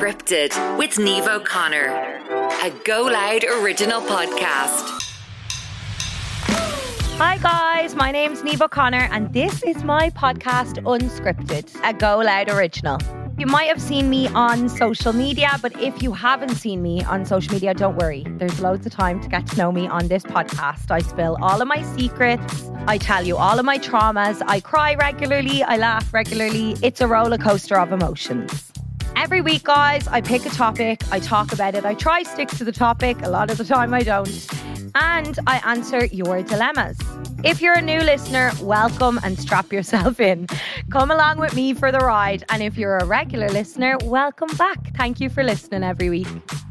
Unscripted with Niamh O'Connor, a Go Loud original podcast. Hi guys, my name's Niamh O'Connor and this is my podcast Unscripted, a Go Loud original. You might have seen me on social media, but if you haven't seen me on social media, don't worry. There's loads of time to get to know me on this podcast. I spill all of my secrets. I tell you all of my traumas. I cry regularly. I laugh regularly. It's a roller coaster of emotions. Every week, guys, I pick a topic. I talk about it. I try to stick to the topic. A lot of the time I don't. And I answer your dilemmas. If you're a new listener, welcome and strap yourself in. Come along with me for the ride. And if you're a regular listener, welcome back. Thank you for listening every week.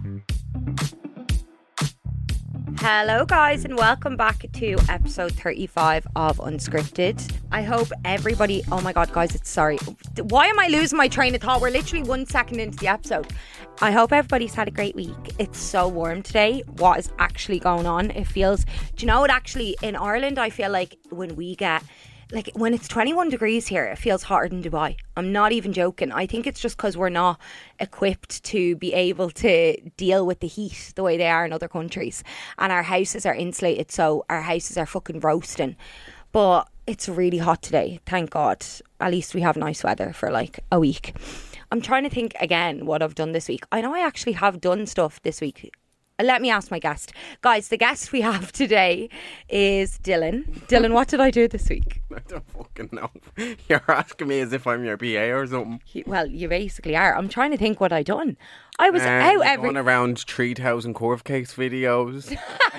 Hello guys and welcome back to episode 35 of Unscripted. I hope everybody, oh my god guys, why am I losing my train of thought? We're literally 1 second into the episode. I hope everybody's had a great week. It's so warm today. What is actually going on? It feels, do you know what, actually in Ireland I feel like when we get, like when it's 21 degrees here, it feels hotter than Dubai. I'm not even joking. I think it's just because we're not equipped to be able to deal with the heat the way they are in other countries. And our houses are insulated, so our houses are fucking roasting. But it's really hot today, thank God. At least we have nice weather for like a week. I'm trying to think again what I've done this week. I know I actually have done stuff this week. Let me ask my guest. Guys, the guest we have today is Dylan. Dylan, what did I do this week? I don't fucking know. You're asking me as if I'm your PA or something. Well, you basically are. I'm trying to think what I done. I was out going around 3,000 Corv Cakes videos.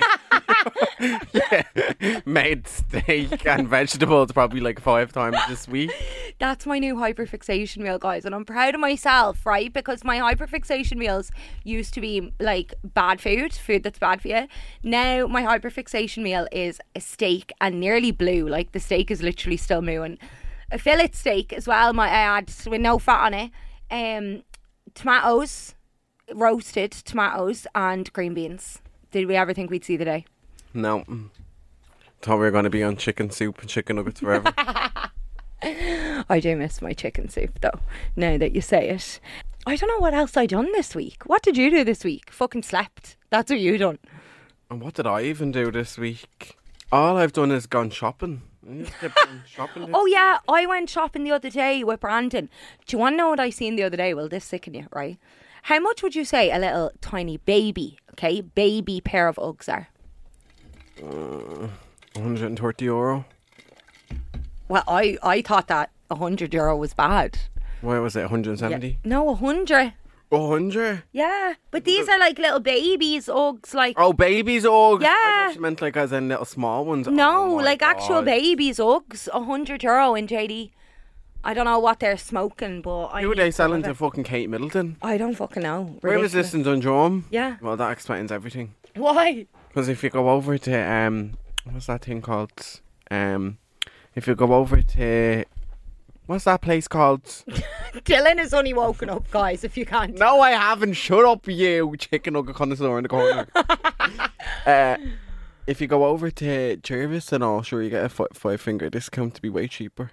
Yeah. Made steak and vegetables probably like 5 times this week. That's my new hyperfixation meal, guys, and I'm proud of myself, right? Because my hyperfixation meals used to be like bad food that's bad for you. Now my hyperfixation meal is a steak and nearly blue. Like the steak is literally still mooing. A fillet steak as well, might I add, with no fat on it. Tomatoes, roasted tomatoes, and green beans. Did we ever think we'd see the day? No. Thought we were going to be on chicken soup and chicken nuggets forever. I do miss my chicken soup though, now that you say it. I don't know what else I done this week. What did you do this week? Fucking slept. That's what you done. And what did I even do this week? All I've done is gone shopping. Oh yeah, I went shopping the other day with Brandon. Do you want to know what I seen the other day? Well, this sicken you, right? How much would you say a little tiny baby pair of Uggs are? 130 euro. Well, I thought that 100 euro was bad. Why was it 170? Yeah. No, 100. 100? Yeah, but these are like little babies Uggs, like. Oh, babies Uggs. Yeah. I thought you meant like as in little small ones. No, oh like God. Actual babies Uggs, 100 euro in JD. I don't know what they're smoking, but Who are they selling to fucking Kate Middleton? I don't fucking know. Ridiculous. Where was this in Dundrum? Yeah. Well, that explains everything. Why? Because if you go over to what's that thing called? If you go over to, what's that place called? Dylan has only woken up, guys, if you can't. No, I haven't. Shut up, you chicken nugget connoisseur in the corner. If you go over to Jervis and all, sure, you get a 5-finger discount to be way cheaper.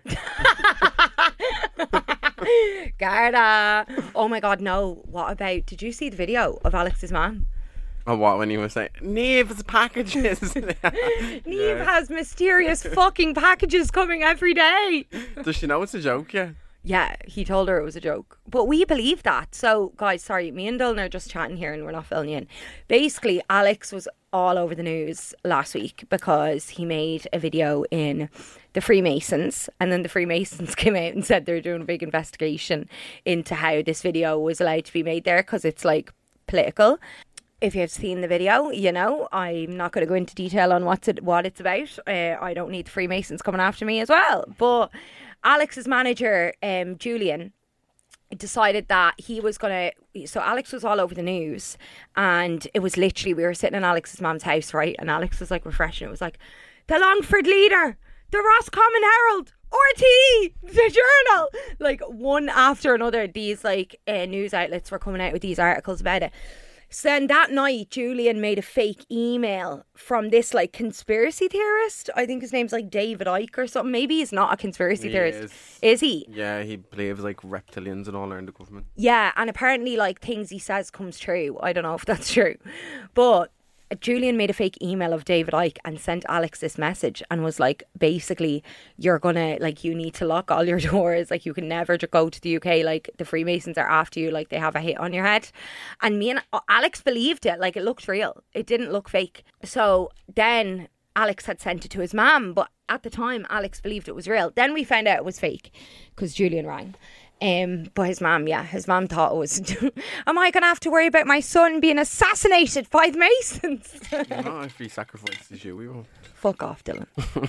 Garda. Oh my God, no. What about, did you see the video of Alex's man? Oh, what, when he was saying, Niamh's packages. Niamh has mysterious fucking packages coming every day. Does she know it's a joke, yeah? Yeah, he told her it was a joke. But we believe that. So, guys, sorry, me and Dylan are just chatting here and we're not filling you in. Basically, Alex was all over the news last week because he made a video in the Freemasons, and then the Freemasons came out and said they're doing a big investigation into how this video was allowed to be made there because it's like political. If you've seen the video, you know, I'm not going to go into detail on what it's about. I don't need the Freemasons coming after me as well. But Alex's manager, Julian, decided that he was going to... So Alex was all over the news, and it was literally, we were sitting in Alex's mum's house, right? And Alex was like refreshing. It was like, the Longford Leader, the Roscommon Herald, RTE, the Journal. Like one after another, these like news outlets were coming out with these articles about it. So then that night, Julian made a fake email from this like conspiracy theorist. I think his name's like David Icke or something. Maybe he's not a conspiracy theorist. Is he? Yeah, he believes like reptilians and all around the government. Yeah, and apparently like things he says comes true. I don't know if that's true. But Julian made a fake email of David Icke and sent Alex this message and was like, basically, you're gonna, like, you need to lock all your doors. Like, you can never go to the UK. Like, the Freemasons are after you. Like, they have a hit on your head. And me and Alex believed it. Like, it looked real. It didn't look fake. So then Alex had sent it to his mum. But at the time, Alex believed it was real. Then we found out it was fake because Julian rang. But his mum thought it was, am I going to have to worry about my son being assassinated by the Masons? No, if he sacrifices you, we won't. Fuck off, Dylan.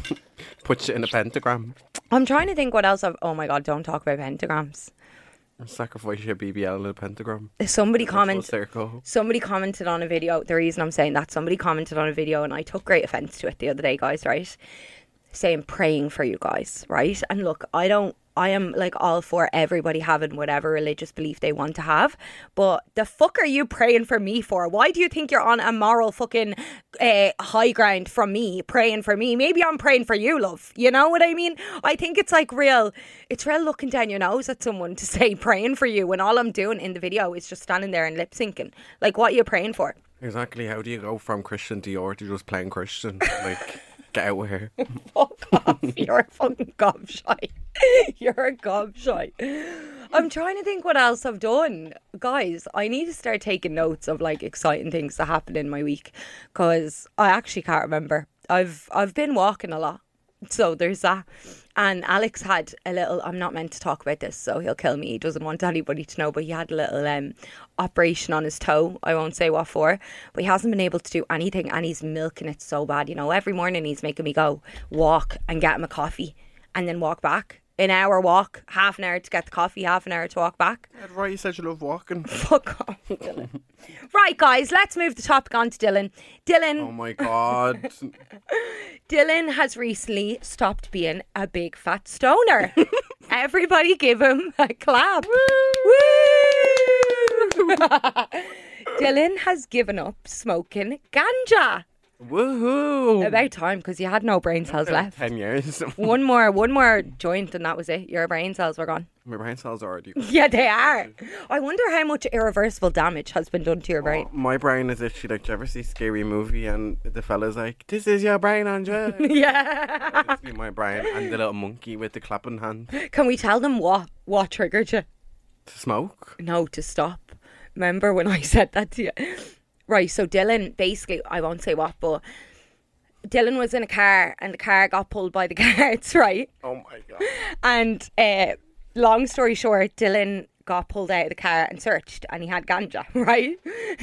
Put you in a pentagram. I'm trying to think what else oh my God, don't talk about pentagrams. Sacrifice your BBL in a pentagram. Somebody commented on a video. The reason I'm saying that, somebody commented on a video and I took great offence to it the other day, guys, right? Saying praying for you guys, right? And look, I am like all for everybody having whatever religious belief they want to have, but the fuck are you praying for me for? Why do you think you're on a moral fucking high ground from me, praying for me? Maybe I'm praying for you, love. You know what I mean? I think it's like it's real looking down your nose at someone to say praying for you when all I'm doing in the video is just standing there and lip syncing. Like, what are you praying for? Exactly. How do you go from Christian Dior to just plain Christian? Like, get out of here. Fuck off. You're a fucking gobshite. You're a gobshite. I'm trying to think what else I've done. Guys, I need to start taking notes of like exciting things that happened in my week because I actually can't remember. I've been walking a lot. So there's that. And Alex had a little, I'm not meant to talk about this, so he'll kill me. He doesn't want anybody to know, but he had a little operation on his toe. I won't say what for, but he hasn't been able to do anything and he's milking it so bad. You know, every morning he's making me go walk and get him a coffee and then walk back. An hour walk, half an hour to get the coffee, half an hour to walk back. That's right, you said you love walking. Fuck off, Dylan. Right, guys, let's move the topic on to Dylan. Dylan. Oh my God. Dylan has recently stopped being a big fat stoner. Everybody give him a clap. Woo! Dylan has given up smoking ganja. Woohoo! About time, because you had no brain cells left. 10 years. one more joint and that was it. Your brain cells were gone. My brain cells are already. Yeah, they are. I wonder how much irreversible damage has been done to your brain. My brain is literally like, do you ever see Scary Movie and the fella's like, this is your brain, Andrea? Yeah. It's literally my brain and the little monkey with the clapping hand. Can we tell them what triggered you? To smoke? No, to stop. Remember when I said that to you? Right, so Dylan, basically, I won't say what, but Dylan was in a car and the car got pulled by the guards, right? Oh my God. And long story short, Dylan got pulled out of the car and searched and he had ganja, right?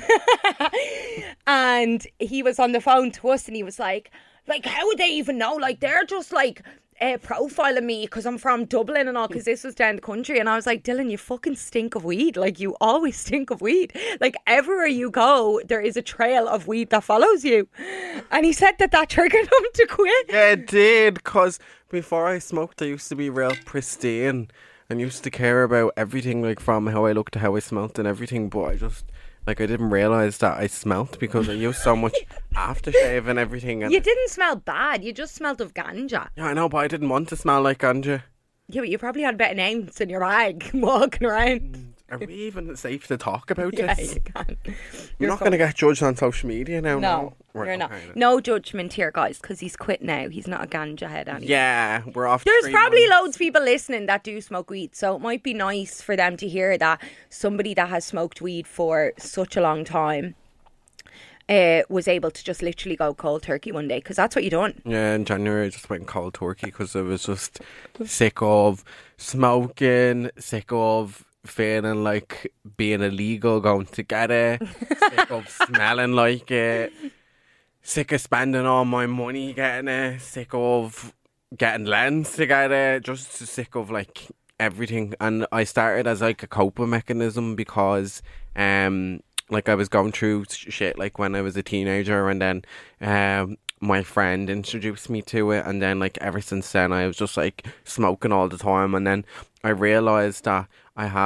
And he was on the phone to us and he was like, how would they even know? Like, they're just like profiling me because I'm from Dublin and all, because this was down the country. And I was like, Dylan, you fucking stink of weed. Like, you always stink of weed. Like, everywhere you go, there is a trail of weed that follows you. And he said that triggered him to quit. Yeah, it did, because before I smoked, I used to be real pristine and used to care about everything, like from how I looked to how I smelt and everything, but I didn't realise that I smelt because I used so much aftershave and everything. And you didn't smell bad, you just smelled of ganja. Yeah, I know, but I didn't want to smell like ganja. Yeah, but you probably had a bit of names in your bag walking around. Are we even safe to talk about yeah, this? you can. You're not going to get judged on social media now? No, Right, you're not. okay, No judgment here, guys, because he's quit now. He's not a ganja head anymore. Yeah, we're off. There's probably loads of people listening that do smoke weed, so it might be nice for them to hear that somebody that has smoked weed for such a long time was able to just literally go cold turkey one day, because that's what you done. Yeah, in January I just went cold turkey because I was just sick of smoking, sick of feeling like being illegal going together, sick of smelling like it, sick of spending all my money getting it, sick of getting lens together, just sick of like everything. And I started as like a coping mechanism because like I was going through shit like when I was a teenager, and then my friend introduced me to it, and then like ever since then I was just like smoking all the time. And then I realised that I have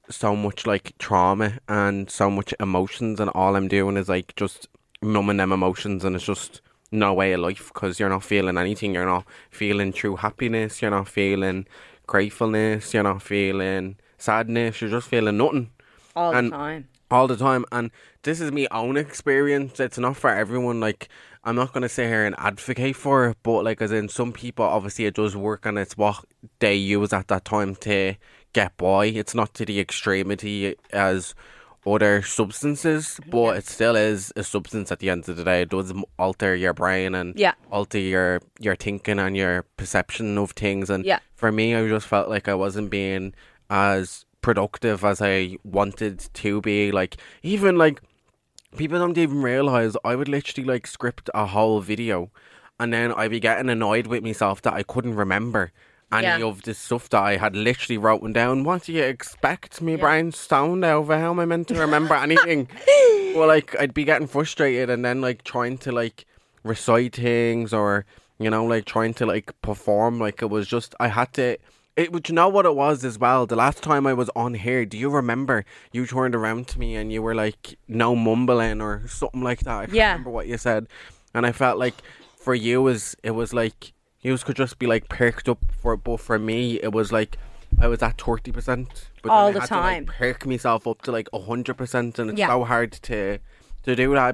so much like trauma and so much emotions, and all I'm doing is like just numbing them emotions, and it's just no way of life because you're not feeling anything. You're not feeling true happiness. You're not feeling gratefulness. You're not feeling sadness. You're just feeling nothing All and the time. all the time. And this is my own experience. It's not for everyone. Like, I'm not going to sit here and advocate for it, but like, as in, some people, obviously it does work and it's what they use at that time to get by. It's not to the extremity as other substances, but it still is a substance at the end of the day. It does alter your brain and alter your thinking and your perception of things. And for me, I just felt like I wasn't being as productive as I wanted to be. Like, even like, people don't even realise I would literally like script a whole video and then I'd be getting annoyed with myself that I couldn't remember any of the stuff that I had literally written down. What do you expect? Me brain stoned over. How am I meant to remember anything? Well, like, I'd be getting frustrated and then like trying to like recite things, or, you know, like trying to like perform. Like, it was just, I had to. But you know what it was as well? The last time I was on here, do you remember you turned around to me and you were like, no mumbling or something like that? I can't remember what you said. And I felt like for you, it was like, you could just be like perked up for it. But for me, it was like, I was at 30%. But all then the I had time. to like perk myself up to like 100%. And it's so hard to do that.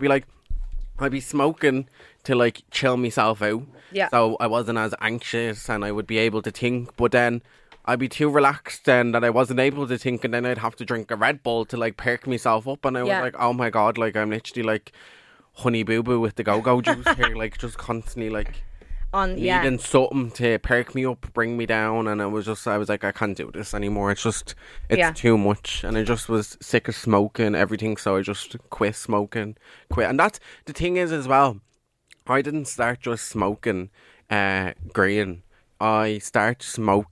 I'd be smoking to like chill myself out. Yeah. So I wasn't as anxious and I would be able to think. But then I'd be too relaxed then that I wasn't able to think, and then I'd have to drink a Red Bull to like perk myself up. And I was like, oh my God, like I'm literally like Honey Boo Boo with the go-go juice here, like just constantly like needing something to perk me up, bring me down. And I was like, I can't do this anymore. It's too much. And I just was sick of smoking everything, so I just quit smoking. And that's the thing is as well, I didn't start just smoking green. I did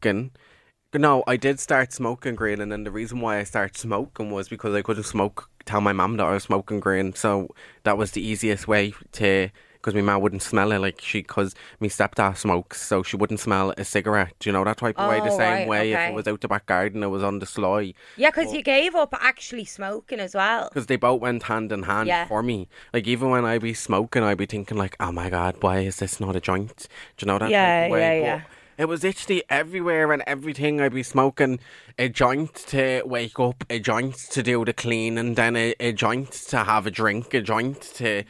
start smoking green, and then the reason why I started smoking was because I couldn't tell my mum that I was smoking green. So that was the easiest way to, because my mum wouldn't smell it, like because my stepdad smokes, so she wouldn't smell a cigarette. Do you know that type of way? The same way if it was out the back garden, it was on the sly. Yeah, because you gave up actually smoking as well. Because they both went hand in hand for me. Like, even when I'd be smoking, I'd be thinking like, oh my God, why is this not a joint? Do you know that type of way? Yeah. It was literally everywhere and everything. I'd be smoking a joint to wake up, a joint to do the cleaning, then a joint to have a drink, a joint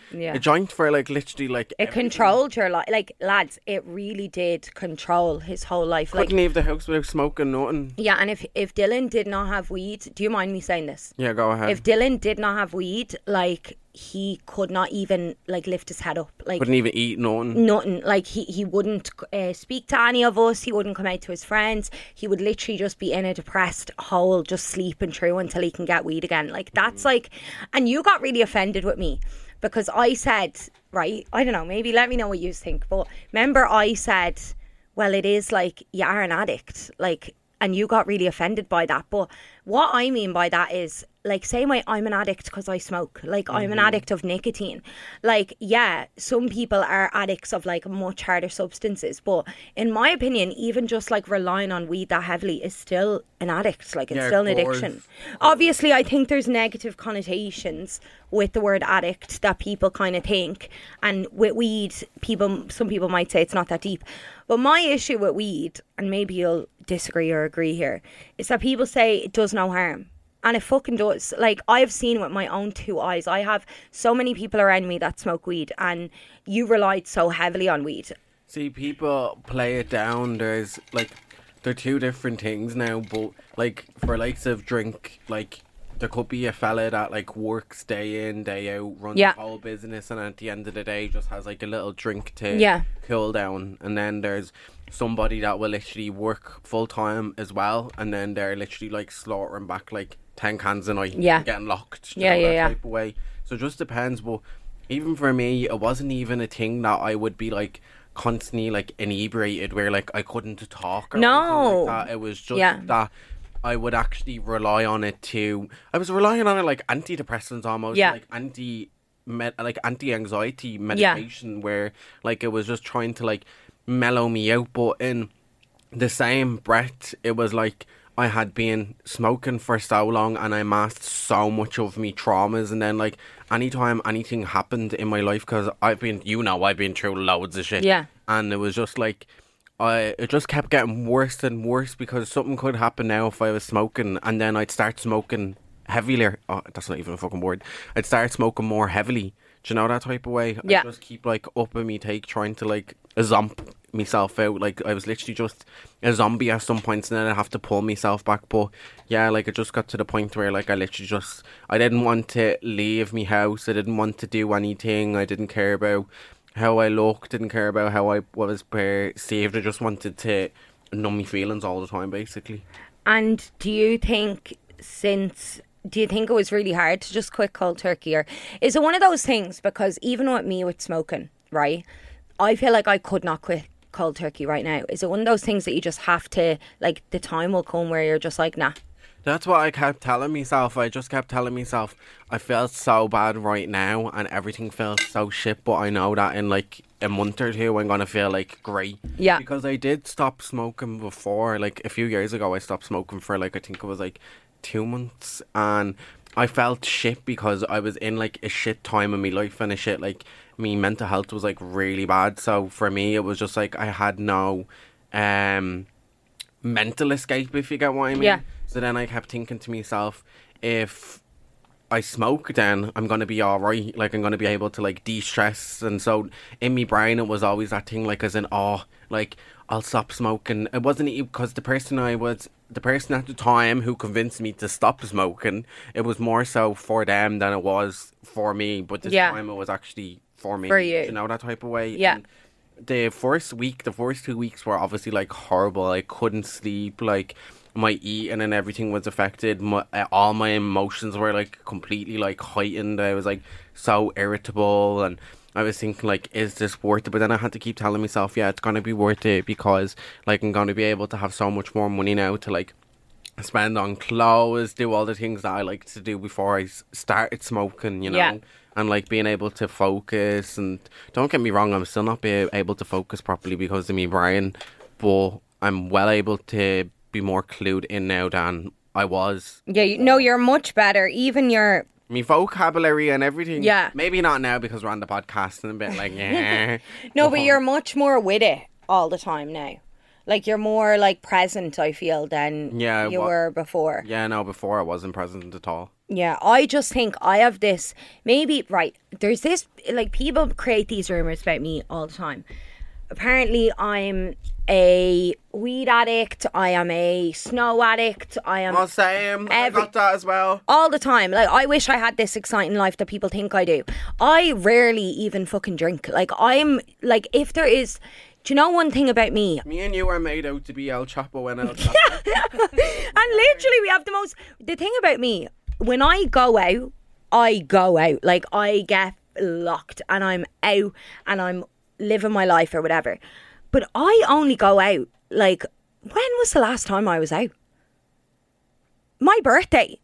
for like literally like it everything. Controlled your life. Like, lads, it really did control his whole life. Couldn't leave the house without smoking nothing. Yeah, and if Dylan did not have weed, do you mind me saying this? Yeah, go ahead. If Dylan did not have weed, like, he could not even like lift his head up. Like, couldn't even eat nothing. Like, he wouldn't speak to any of us. He wouldn't come out to his friends. He would literally just be in a depressed hole, just sleeping through until he can get weed again. Like, that's like, and you got really offended with me because I said, right, I don't know, maybe let me know what you think, but remember I said, well, it is like, you are an addict, like, and you got really offended by that. But what I mean by that is, like, same way I'm an addict because I smoke. Like, I'm an addict of nicotine. Like, yeah, some people are addicts of, like, much harder substances. But in my opinion, even just, like, relying on weed that heavily is still an addict. Like, it's still an addiction. Obviously, I think there's negative connotations with the word addict that people kind of think. And with weed, some people might say it's not that deep. But my issue with weed, and maybe you'll disagree or agree here, is that people say it does no harm. And it fucking does. Like, I've seen with my own two eyes. I have so many people around me that smoke weed, and you relied so heavily on weed. See, people play it down. There's, like, they're two different things now, but, like, for likes of drink, like, there could be a fella that, like, works day in, day out, runs the whole business, and at the end of the day just has, like, a little drink to cool down. And then there's somebody that will literally work full-time as well, and then they're literally, like, slaughtering back, like, 10 cans a night, getting locked, type of way. So it just depends. But even for me, it wasn't even a thing that I would be like constantly like inebriated, where like I couldn't talk or anything like that. It was just that I would actually rely on it I was relying on it like antidepressants almost, like anti-anxiety medication, where like it was just trying to like mellow me out. But in the same breath, it was like I had been smoking for so long and I masked so much of me traumas, and then like anytime anything happened in my life, because I've been through loads of shit, Yeah. and it was just like it just kept getting worse and worse, because something could happen now if I was smoking, and then I'd start smoking heavier. Oh, that's not even a fucking word. I'd start smoking more heavily. Do you know that type of way? Yeah. I just keep like up in me take, trying to like zomp myself out. Like I was literally just a zombie at some points, and then I'd have to pull myself back. But yeah, like it just got to the point where like I didn't want to leave my house. I didn't want to do anything. I didn't care about how I looked, didn't care about how I was perceived. I just wanted to numb my feelings all the time, basically. And do you think it was really hard to just quit cold turkey, or is it one of those things? Because even with me with smoking, right, I feel like I could not quit cold turkey right now. Is it one of those things that you just have to, like, the time will come where you're just like, nah? That's what I kept telling myself. I just kept telling myself, I feel so bad right now and everything feels so shit, but I know that in like a month or two I'm going to feel like great. Yeah. Because I did stop smoking before, like a few years ago I stopped smoking for like, I think it was like 2 months, and I felt shit because I was in like a shit time in my life, and a shit, like, me mental health was like really bad. So for me it was just like I had no mental escape, if you get what I mean. Yeah. So then I kept thinking to myself, if I smoke, then I'm going to be alright. Like, I'm going to be able to, like, de-stress. And so in my brain, it was always that thing, like, as in, like, I'll stop smoking. It wasn't even because the person at the time who convinced me to stop smoking, it was more so for them than it was for me. But this time, it was actually for me. For you. You know, that type of way. Yeah. And the first 2 weeks were obviously, like, horrible. I couldn't sleep, like, my eating and everything was affected. All my emotions were like completely like heightened. I was like so irritable, and I was thinking like, is this worth it? But then I had to keep telling myself, yeah, it's gonna be worth it, because like I'm gonna be able to have so much more money now to like spend on clothes, do all the things that I liked to do before I started smoking, you know. Yeah. And like being able to focus. And don't get me wrong, I'm still not able to focus properly because of me brain, but I'm well able to be more clued in now than I was. Yeah, you're much better. Even your... Me vocabulary and everything. Yeah. Maybe not now because we're on the podcast and a bit like, yeah. No, but you're much more with it all the time now. Like, you're more, like, present, I feel, than you were before. Yeah, no, before I wasn't present at all. Yeah, I just think I have this... Maybe, right, there's this... Like, people create these rumours about me all the time. Apparently, I'm a weed addict. I am a snow addict. I am... Oh, same. I got that as well. All the time. Like, I wish I had this exciting life that people think I do. I rarely even fucking drink. Like, I'm... Like, if there is... Do you know one thing about me? Me and you are made out to be El Chapo and El Chapo. And literally, we have the most... The thing about me, when I go out, I go out. Like, I get locked and I'm out and I'm living my life or whatever. But I only go out, like, when was the last time I was out? My birthday.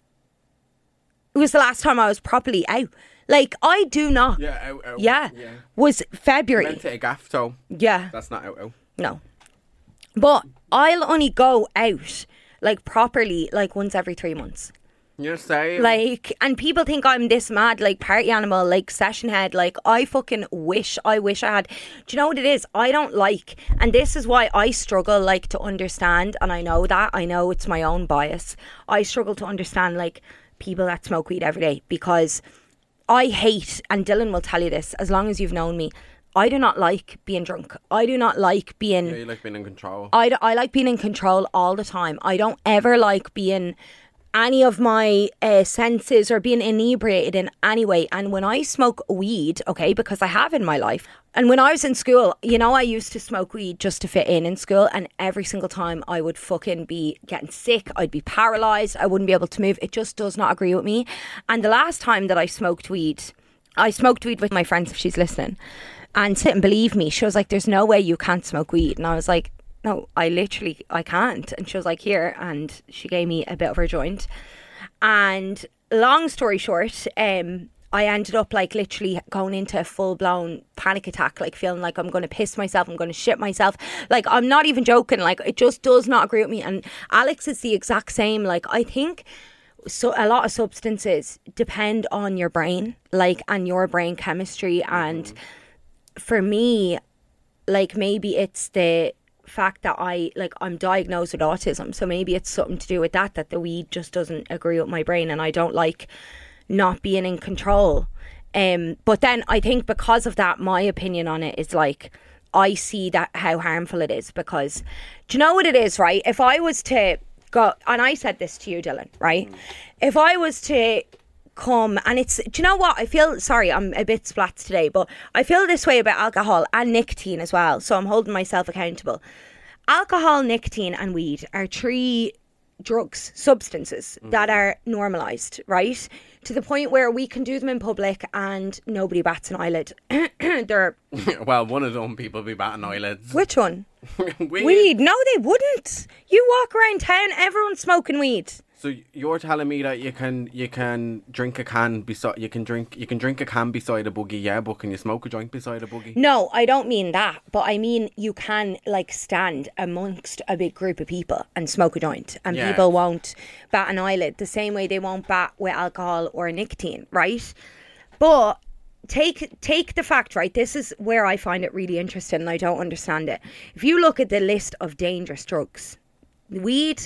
It was the last time I was properly out. Like, I do not. Yeah, out. Yeah. Was February. Meant to a gaff toe. Yeah. That's not out. No. But I'll only go out, like, properly, like, once every 3 months. You're saying? Like, and people think I'm this mad, like, party animal, like, session head. Like, I fucking wish I had. Do you know what it is? I don't like, and this is why I struggle, like, to understand, and I know that. I know it's my own bias. I struggle to understand, like, people that smoke weed every day, because I hate, and Dylan will tell you this, as long as you've known me, I do not like being drunk. I do not like being... Yeah, you like being in control. I like being in control all the time. I don't ever like being any of my senses or being inebriated in any way. And when I smoke weed, okay, because I have in my life, and when I was in school, you know, I used to smoke weed just to fit in school, and every single time I would fucking be getting sick. I'd be paralysed. I wouldn't be able to move. It just does not agree with me. And the last time that I smoked weed with my friends, if she's listening, and sit and believe me, she was like, there's no way you can't smoke weed. And I was like, no, I can't. And she was like, here. And she gave me a bit of her joint. And long story short, I ended up like literally going into a full-blown panic attack, like feeling like I'm going to piss myself, I'm going to shit myself. Like, I'm not even joking. Like, it just does not agree with me. And Alex is the exact same. Like, I think so a lot of substances depend on your brain, like, and your brain chemistry. And for me, like, maybe it's the fact that I'm diagnosed with autism, so maybe it's something to do with that the weed just doesn't agree with my brain, and I don't like not being in control. But then I think because of that, my opinion on it is like, I see that how harmful it is, because do you know what it is, right? If I was to go, and I said this to you, Dylan, right? If I was to come, and it's, do you know what I feel? Sorry, I'm a bit splat today, but I feel this way about alcohol and nicotine as well, so I'm holding myself accountable. Alcohol, nicotine and weed are 3 drugs, substances that are normalised, right? To the point where we can do them in public and nobody bats an eyelid. They're... Well, one of them people be batting eyelids. Which one? Weed. No, they wouldn't. You walk around town, everyone's smoking weed. So you're telling me that you can drink a can beside you can drink a can beside a buggy, yeah, but can you smoke a joint beside a buggy? No, I don't mean that, but I mean you can like stand amongst a big group of people and smoke a joint, and people won't bat an eyelid the same way they won't bat with alcohol or nicotine, right? But take the fact, right? This is where I find it really interesting, and I don't understand it. If you look at the list of dangerous drugs, weed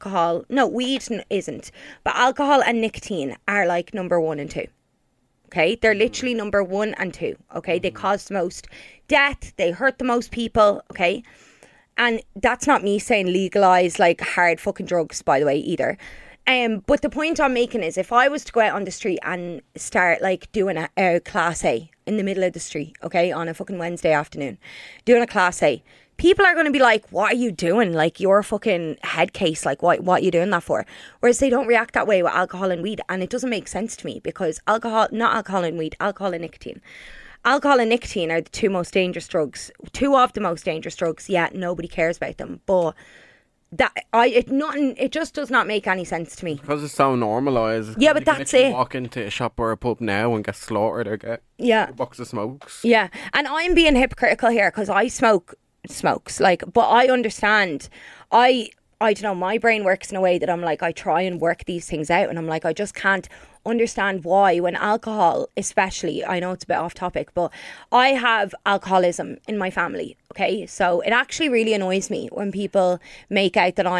isn't, but alcohol and nicotine are like number 1 and 2. Okay, they're literally number 1 and 2. Okay, they cause the most death, they hurt the most people. Okay, and that's not me saying legalize like hard fucking drugs, by the way, either. But the point I'm making is, if I was to go out on the street and start like doing a class A in the middle of the street, okay, on a fucking Wednesday afternoon, doing a class A, people are going to be like, what are you doing? Like, you're a fucking head case. Like, what are you doing that for? Whereas they don't react that way with alcohol and weed. And it doesn't make sense to me, because not alcohol and weed, alcohol and nicotine. Alcohol and nicotine are the 2 most dangerous drugs. 2 of the most dangerous drugs. Yeah, nobody cares about them. But it just does not make any sense to me. Because it's so normalised. Yeah, but that's it. Walk into a shop or a pub now and get slaughtered or get a box of smokes. Yeah, and I'm being hypocritical here because I smokes, like, but I understand. I don't know, my brain works in a way that I'm like, I try and work these things out, and I'm like, I just can't understand why, when alcohol especially, I know it's a bit off topic, but I have alcoholism in my family, okay? So it actually really annoys me when people make out that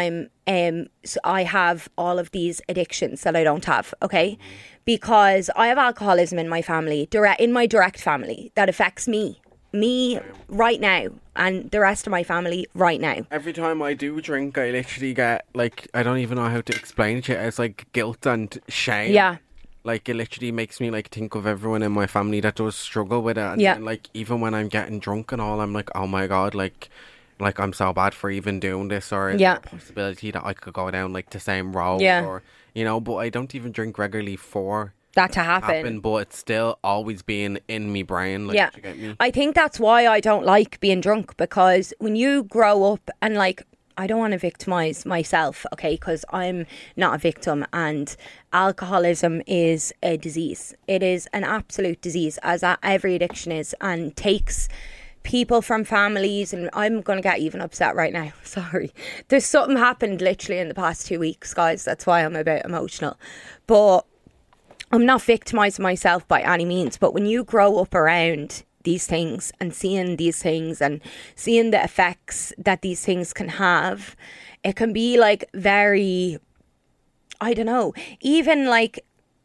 I have all of these addictions that I don't have, okay? Because I have alcoholism in my family, in my direct family, that affects me right now, and the rest of my family right now. Every time I do drink, I literally get, like, I don't even know how to explain it. It's like guilt and shame. Yeah. Like, it literally makes me, like, think of everyone in my family that does struggle with it. And then, like, even when I'm getting drunk and all, I'm like, oh my God, like I'm so bad for even doing this, or is there a possibility that I could go down, like, the same road, or, you know, but I don't even drink regularly for that to happen, but it's still always being in me brain, like, you get me? I think that's why I don't like being drunk, because when you grow up, and like, I don't want to victimise myself, okay, because I'm not a victim, and alcoholism is a disease. It is an absolute disease, as every addiction is, and takes people from families, and I'm going to get even upset right now, sorry. There's something happened literally in the past 2 weeks, guys, that's why I'm a bit emotional, but I'm not victimising myself by any means. But when you grow up around these things and seeing these things and seeing the effects that these things can have, it can be like very, I don't know, even like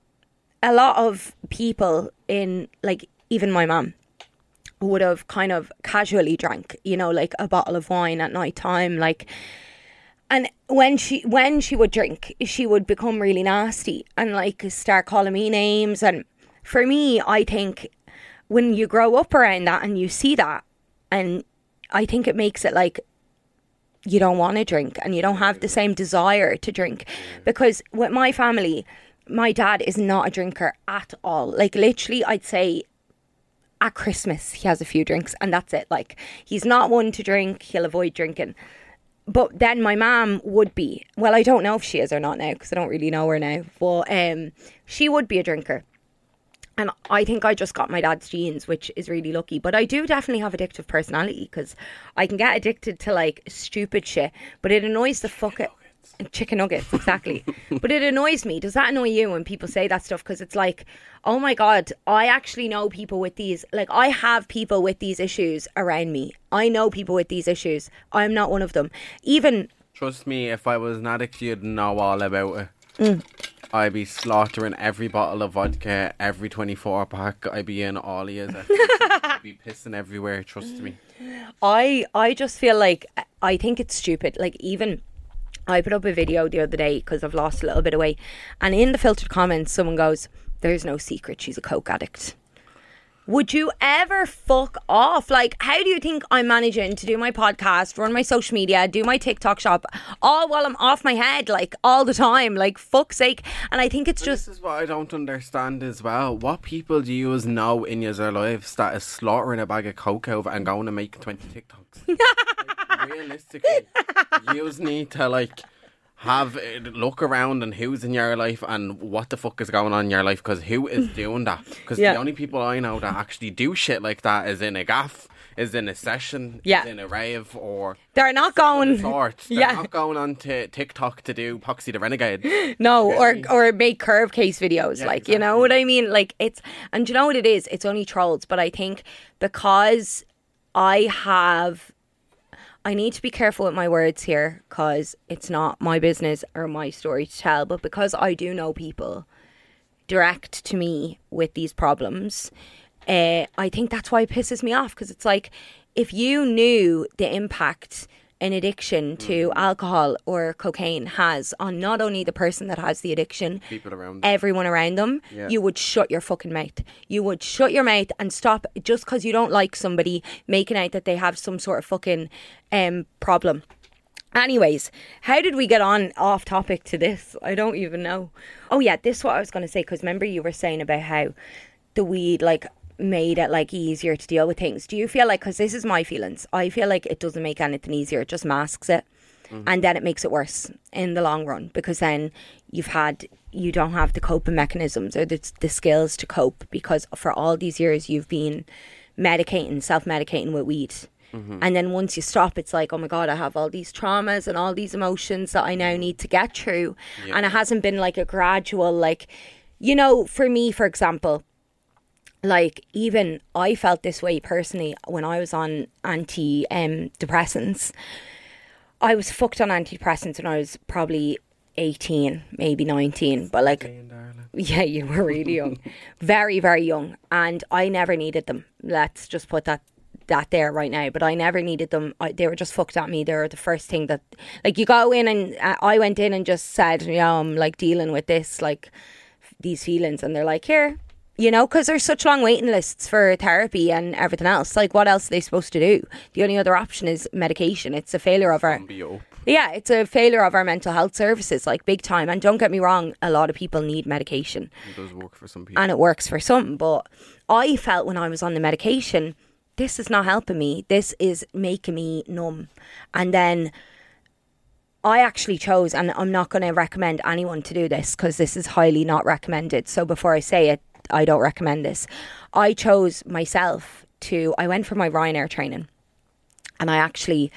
a lot of people in, like, even my mum would have kind of casually drank, you know, like a bottle of wine at night time, like. And when she would drink, she would become really nasty and like start calling me names. And for me, I think when you grow up around that and you see that, and I think it makes it like you don't want to drink and you don't have the same desire to drink. Because with my family, my dad is not a drinker at all. Like, literally, I'd say at Christmas he has a few drinks and that's it. Like, he's not one to drink. He'll avoid drinking. But then my mum would be, well, I don't know if she is or not now because I don't really know her now, but she would be a drinker. And I think I just got my dad's genes, which is really lucky. But I do definitely have addictive personality because I can get addicted to like stupid shit. But it annoys the fuck out. Chicken nuggets, exactly. But it annoys me. Does that annoy you when people say that stuff? Because it's like, oh my God, I actually know people with these, like I have people with these issues around me. I know people with these issues. I'm not one of them. Even... Trust me, if I was an addict, you'd know all about it. I'd be slaughtering every bottle of vodka, every 24 pack. I'd be in all years. I'd be pissing everywhere, trust me. I just feel like, I think it's stupid. Like even, I put up a video the other day because I've lost a little bit of weight. And in the filtered comments, someone goes, there's no secret, she's a coke addict. Would you ever fuck off? Like, how do you think I'm managing to do my podcast, run my social media, do my TikTok shop, all while I'm off my head, like, all the time? Like, fuck's sake. And I think it's just... This is what I don't understand as well. What people do you know in your lives that is slaughtering a bag of coke over and going to make 20 TikToks? Like, realistically, you need to, like... have a look around and who's in your life and what the fuck is going on in your life, because who is doing that? Because the only people I know that actually do shit like that is in a gaff, is in a session, is in a rave, or they're not going they're not going on to TikTok to do Poxy the Renegade. No, or make curve case videos, like exactly. You know what I mean? Like it's, and you know what it is? It's only trolls. But I think because I need to be careful with my words here because it's not my business or my story to tell. But because I do know people direct to me with these problems, I think that's why it pisses me off. Because it's like, if you knew the impact an addiction to alcohol or cocaine has on not only the person that has the addiction, people around them, everyone around them, you would shut your fucking mouth. You would shut your mouth and stop just because you don't like somebody making out that they have some sort of fucking problem. Anyways, how did we get on off topic to this? I don't even know. Oh yeah, this is what I was going to say, because remember you were saying about how the weed like made it like easier to deal with things. Do you feel like, because this is my feelings, I feel like it doesn't make anything easier, it just masks it, and then it makes it worse in the long run, because then you don't have the coping mechanisms or the skills to cope, because for all these years you've been self-medicating with weed. And then once you stop, it's like, oh my God, I have all these traumas and all these emotions that I now need to get through. And it hasn't been like a gradual, like, you know, for me, for example, like even I felt this way personally when I was on antidepressants. I was fucked on antidepressants when I was probably 18, maybe 19, but like, yeah, you were really young, very, very young, and I never needed them. Let's just put that there right now. But I never needed them. They were just fucked at me. They were the first thing that, like, you go in and I went in and just said, yeah, I'm like dealing with this, like these feelings, and they're like, here. You know, because there's such long waiting lists for therapy and everything else. Like, what else are they supposed to do? The only other option is medication. It's a failure of our... Yeah, it's a failure of our mental health services, like, big time. And don't get me wrong, a lot of people need medication. It does work for some people. And it works for some. But I felt when I was on the medication, this is not helping me. This is making me numb. And then I actually chose, and I'm not going to recommend anyone to do this because this is highly not recommended. So before I say it, I don't recommend this. I chose myself I went for my Ryanair training, and I actually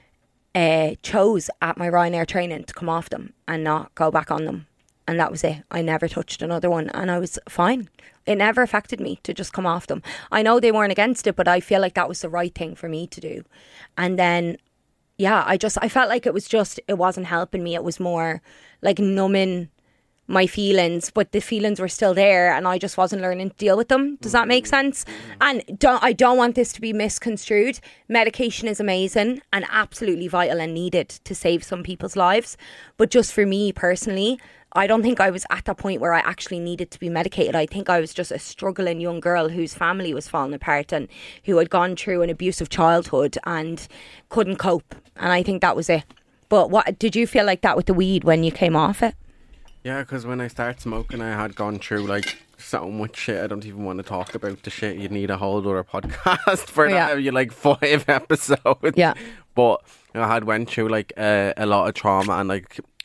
chose at my Ryanair training to come off them and not go back on them. And that was it. I never touched another one, and I was fine. It never affected me to just come off them. I know they weren't against it, but I feel like that was the right thing for me to do. And then, yeah, I felt like it wasn't helping me. It was more like numbing my feelings, but the feelings were still there, and I just wasn't learning to deal with them. Does that make sense? And I don't want this to be misconstrued. Medication is amazing and absolutely vital and needed to save some people's lives. But just for me personally, I don't think I was at that point where I actually needed to be medicated. I think I was just a struggling young girl whose family was falling apart and who had gone through an abusive childhood and couldn't cope. And I think that was it. But what did you feel like that with the weed when you came off it? Yeah, because when I started smoking, I had gone through like so much shit. I don't even want to talk about the shit. You need a whole other podcast for that. You like 5 episodes. Yeah. But I had went through like a lot of trauma, and like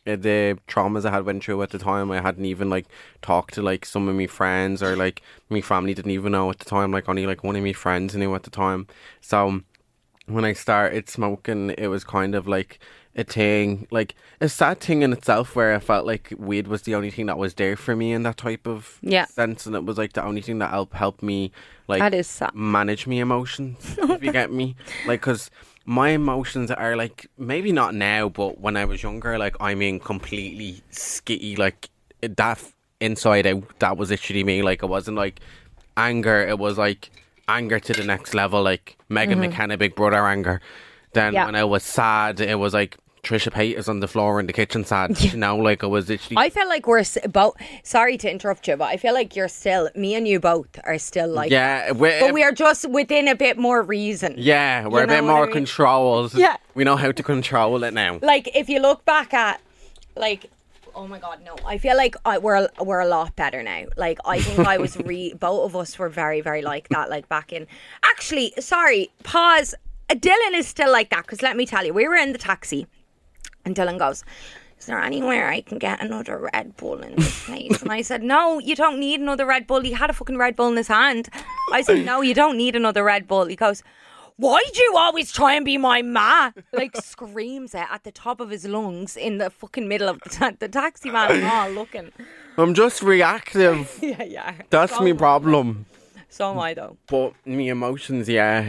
the traumas I had went through at the time. I hadn't even like talked to like some of my friends, or like my family didn't even know at the time. Like only like one of my friends knew at the time. So when I started smoking, it was kind of like a thing, like a sad thing in itself, where I felt like weed was the only thing that was there for me in that type of sense, and it was like the only thing that helped me like That is sad. manage my emotions. If you get me, like, because my emotions are like, maybe not now, but when I was younger, like, I mean, completely skitty, like that inside out. That was literally me. Like, it wasn't like anger, it was like anger to the next level, like Megan McKenna Big Brother anger. Then when I was sad, it was like Trisha Paytas on the floor in the kitchen sad. You know, like, it was literally... I feel like we're both... Sorry to interrupt you, but I feel like you're still... Me and you both are still like... Yeah. But we are just within a bit more reason. Yeah, we're a bit more controlled. Yeah. We know how to control it now. Like, if you look back at... Like... Oh my God, no. I feel like we're a lot better now. Like, I think I was... both of us were very, very like that, like, back in... Actually, sorry, pause. Dylan is still like that, because let me tell you, we were in the taxi and Dylan goes, is there anywhere I can get another Red Bull in this place? And I said, no, you don't need another Red Bull. He had a fucking Red Bull in his hand. I said, no, you don't need another Red Bull. He goes, why do you always try and be my ma? Like, screams it at the top of his lungs in the fucking middle of the taxi man and all looking. I'm just reactive. Yeah. That's my problem. So am I, though. But my emotions,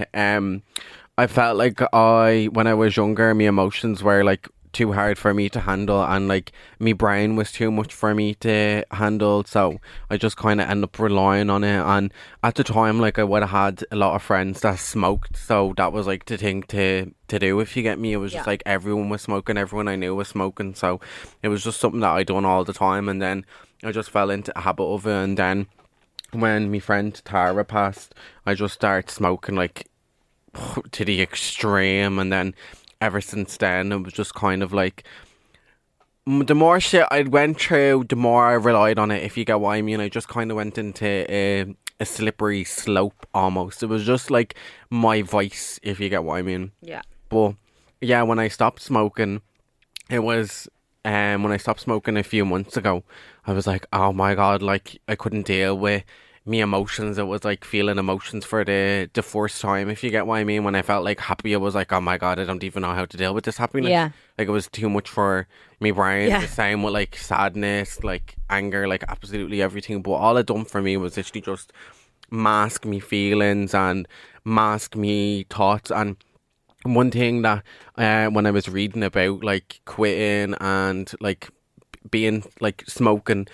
I felt like when I was younger, my emotions were like too hard for me to handle, and like my brain was too much for me to handle, so I just kind of ended up relying on it. And at the time, like, I would have had a lot of friends that smoked, so that was like the thing to do, if you get me. It was just like everyone was smoking, everyone I knew was smoking, so it was just something that I done all the time. And then I just fell into a habit of it, and then when my friend Tara passed, I just started smoking like to the extreme. And then ever since then, it was just kind of like, the more shit I went through, the more I relied on it, if you get what I mean. I just kind of went into a slippery slope almost. It was just like my vice, if you get what I mean. Yeah. But yeah, when I stopped smoking, it was when I stopped smoking a few months ago, I was like, oh my God, like, I couldn't deal with me emotions. It was like feeling emotions for the first time, if you get what I mean. When I felt like happy, I was like, oh my God, I don't even know how to deal with this happiness. Yeah. Like, it was too much for me brain. The same with like sadness, like anger, like absolutely everything. But all it done for me was literally just mask me feelings and mask me thoughts. And one thing that when I was reading about like quitting and like being like smoking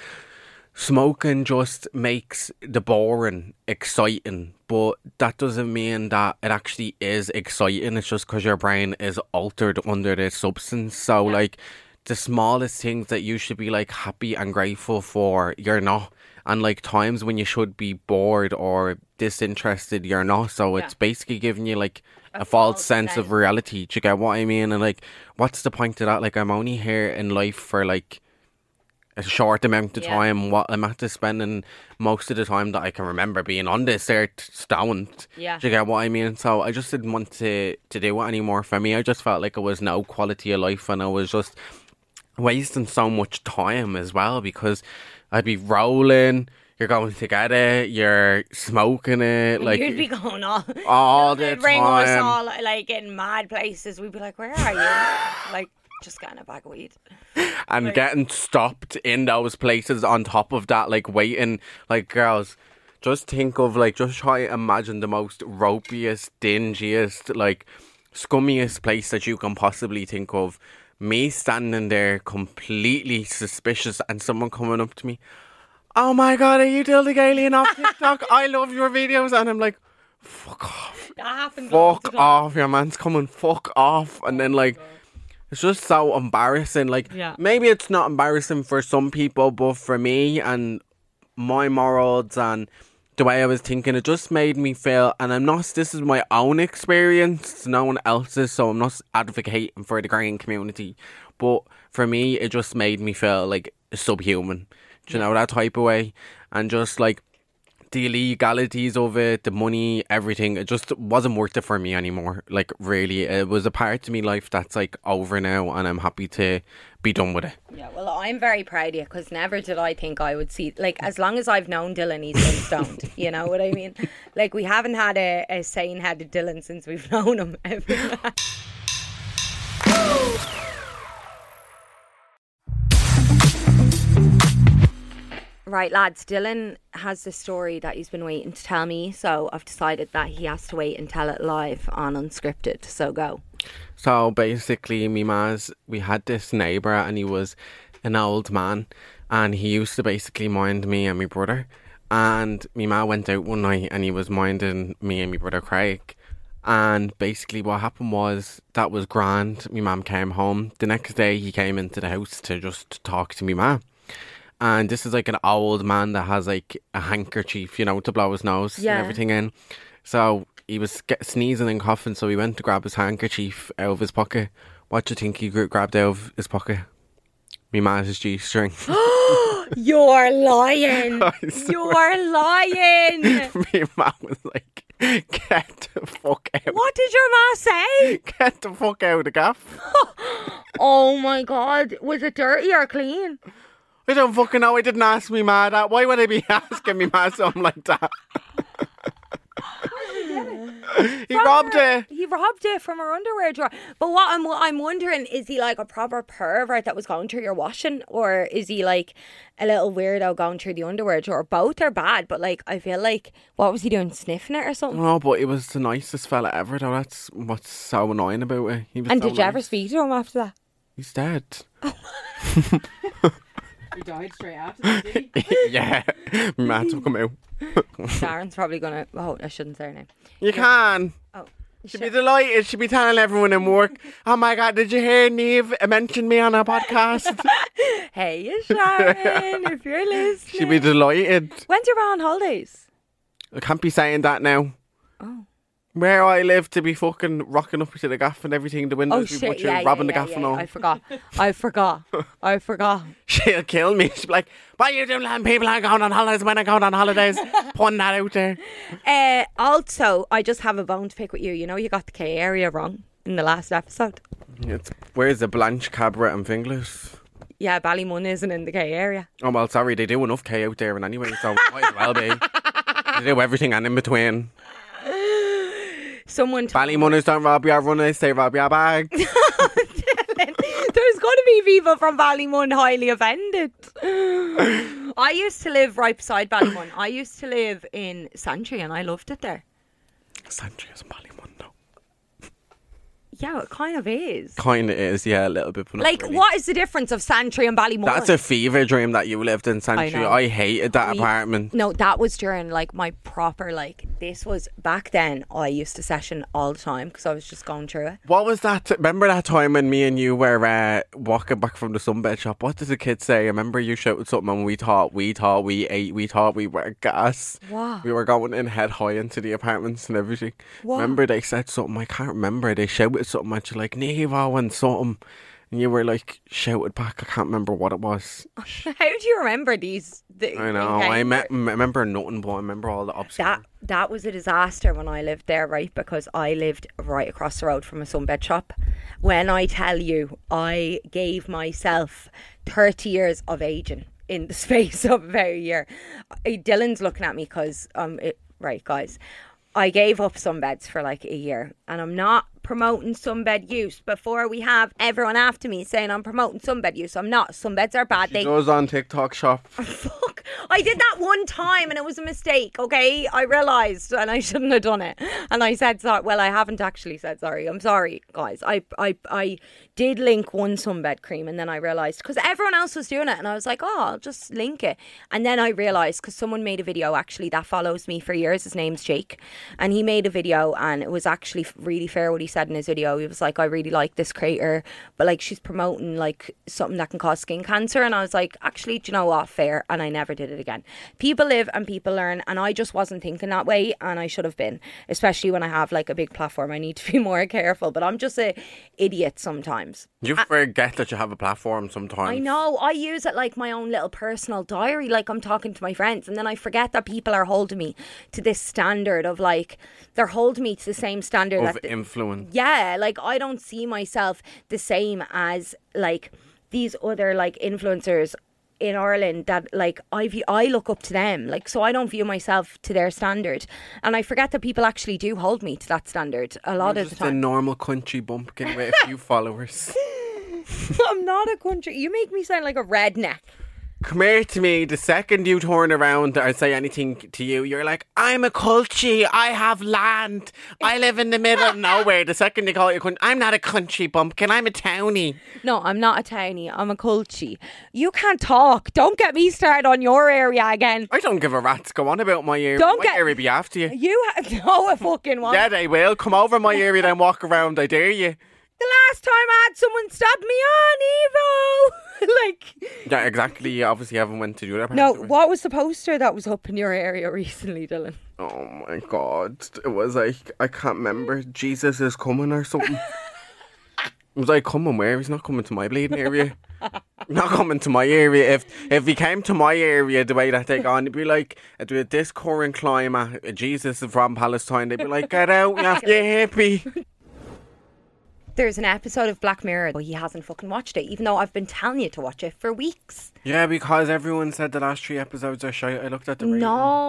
just makes the boring exciting, but that doesn't mean that it actually is exciting. It's just because your brain is altered under the substance. So like the smallest things that you should be like happy and grateful for, you're not. And like times when you should be bored or disinterested, you're not. So it's basically giving you like a false sense of reality. Do you get what I mean? And like, what's the point of that? Like, I'm only here in life for like a short amount of time. What I'm after spending most of the time that I can remember being on this earth stoned. Yeah. Do you get what I mean? So I just didn't want to do it anymore. For me, I just felt like it was no quality of life, and I was just wasting so much time as well, because I'd be rolling, you're going to get it, you're smoking it, like you'd be going all the time. Bring us all like in mad places. We'd be like, where are you? Like, just getting a bag of weed. And like, getting stopped in those places on top of that, like waiting, like, girls, just think of like, just try to imagine the most ropiest, dingiest, like scummiest place that you can possibly think of. Me standing there completely suspicious and someone coming up to me, oh my God, are you Dildig Alien off TikTok? I love your videos. And I'm like, fuck off. That happens. Fuck off, your man's coming, fuck off. And then like, it's just so embarrassing. Like, maybe it's not embarrassing for some people, but for me and my morals and the way I was thinking, it just made me feel, and this is my own experience, no one else's, so I'm not advocating for the green community, but for me, it just made me feel like subhuman, do you know, that type of way. And just like the illegalities of it, the money, everything, it just wasn't worth it for me anymore. Like, really, it was a part of my life that's like over now, and I'm happy to be done with it. Yeah, well, I'm very proud of you, because never did I think I would see, like, as long as I've known Dylan, he's been stoned. You know what I mean? Like, we haven't had a sane-headed Dylan since we've known him. Right, lads, Dylan has this story that he's been waiting to tell me, so I've decided that he has to wait and tell it live on Unscripted, so go. So basically, we had this neighbour, and he was an old man, and he used to basically mind me and my brother. And my ma went out one night, and he was minding me and my brother Craig. And basically what happened was, that was grand. My mum came home. The next day he came into the house to just talk to me ma. And this is like an old man that has like a handkerchief, you know, to blow his nose and everything in. So he was sneezing and coughing, so he went to grab his handkerchief out of his pocket. What do you think he grabbed out of his pocket? Me ma's G-string. You're lying. You're lying. Me ma was like, get the fuck out. What did your ma say? Get the fuck out of the gaff. Oh my God. Was it dirty or clean? I don't fucking know. I didn't ask me ma that. Why would I be asking me ma something like that? He robbed it. He robbed it from her underwear drawer. But what I'm wondering, is he like a proper pervert that was going through your washing, or is he like a little weirdo going through the underwear drawer? Both are bad, but like, I feel like, what was he doing, sniffing it or something? No, but it was the nicest fella ever, though. That's what's so annoying about it. He was and so did you nice. ever speak to him after that? He's dead. He died straight after that, did he? Yeah, my man took him out. Sharon's probably gonna. Oh, I shouldn't say her name. You can. Oh, She'd be delighted. She'd be telling everyone in work, oh my God, did you hear Niamh mention me on a podcast? Hey, Sharon, if you're listening. She'd be delighted. When's your on holidays? I can't be saying that now. Oh. Where I live to be fucking rocking up to the gaff and everything, the windows be butchered, robbing the gaff and all. I forgot. She'll kill me. She'll be like, what are you doing, letting people aren't going on holidays when I'm going on holidays? Putting that out there. Also, I just have a bone to pick with you. You know, you got the K area wrong in the last episode. Where's the Blanche Cabaret and Finglas? Yeah, Ballymun isn't in the K area. Oh, well, sorry, they do enough K out there and anyway, so might as well be. They do everything and in between. Ballymunners don't rob your runners, they rob your bag. There's going to be people from Ballymun highly offended. I used to live right beside Ballymun. I used to live in Santry and I loved it there. Santry is Ballymun, though. Yeah, it kind of is. Kind of is, yeah, a little bit. But like, really. What is the difference of Santry and Ballymun? That's a fever dream that you lived in Santry. I hated that apartment. No, that was during like my proper, like, this was back then. I used to session all the time because I was just going through it. What was that? Remember that time when me and you were walking back from the sunbed shop? What did the kids say? I remember you shouted something and we thought we were gas. What? We were going in head high into the apartments and everything. What? Remember they said something? I can't remember. They shouted something at you like, Niamh and something. And you were like, shouted back. I can't remember what it was. How do you remember these? I know. I remember nothing, but I remember all the obstacles. That was a disaster when I lived there, right? Because I lived right across the road from a sunbed shop. When I tell you, I gave myself 30 years of aging in the space of about a year. Dylan's looking at me because, right, guys, I gave up sunbeds for like a year, and I'm not promoting sunbed use. Before we have everyone after me saying I'm promoting sunbed use, I'm not. Sunbeds are bad. She goes on TikTok shop. Fuck. I did that one time and it was a mistake, okay? I realised and I shouldn't have done it. And I said sorry. Well, I haven't actually said sorry. I'm sorry, guys. I did link one sunbed cream and then I realised, because everyone else was doing it and I was like, oh, I'll just link it. And then I realised, because someone made a video actually that follows me for years. His name's Jake. And he made a video and it was actually really fair what he said in his video. He was like, I really like this creator, but like she's promoting like something that can cause skin cancer. And I was like, actually, do you know what? Fair. And I never did did it again. People live and people learn, and I just wasn't thinking that way, and I should have been, especially when I have like a big platform. I need to be more careful, but I'm just a idiot sometimes. You forget that you have a platform sometimes. I know. I use it like my own little personal diary, like I'm talking to my friends, and then I forget that people are holding me to this standard of like, they're holding me to the same standard Of influence. Yeah, like I don't see myself the same as like these other like influencers in Ireland that like I look up to them, like, so I don't view myself to their standard, and I forget that people actually do hold me to that standard a lot of the Just a time. normal country bumpkin with a few followers. I'm not a country. You make me sound like a redneck. Come here to me. The second you turn around or say anything to you, you're like, I'm a culture. I have land. I live in the middle of nowhere. The second you call it a country, I'm not a country bumpkin. I'm a townie. No, I'm not a townie. I'm a culture. You can't talk. Don't get me started on your area again. I don't give a rat's go on about my area. Don't my get- area be after you. You no, a fucking one. Yeah, they will. Come over my area then walk around. I dare you. The last time I had someone stop me on Evo. Like, Yeah, exactly. You obviously haven't went to do that. no, part of it. what was the poster that was up in your area recently, Dylan? Oh my God. It was like, I can't remember. Jesus is coming or something. It was like, coming where? He's not coming to my bleeding area. Not coming to my area. If he came to my area the way that they go on, it'd be like, with this current climate, Jesus is from Palestine, they'd be like, get out, you hippie. There's an episode of Black Mirror, but he hasn't fucking watched it, even though I've been telling you to watch it for weeks. Yeah, because everyone said the last 3 episodes are shite. I looked at the rating.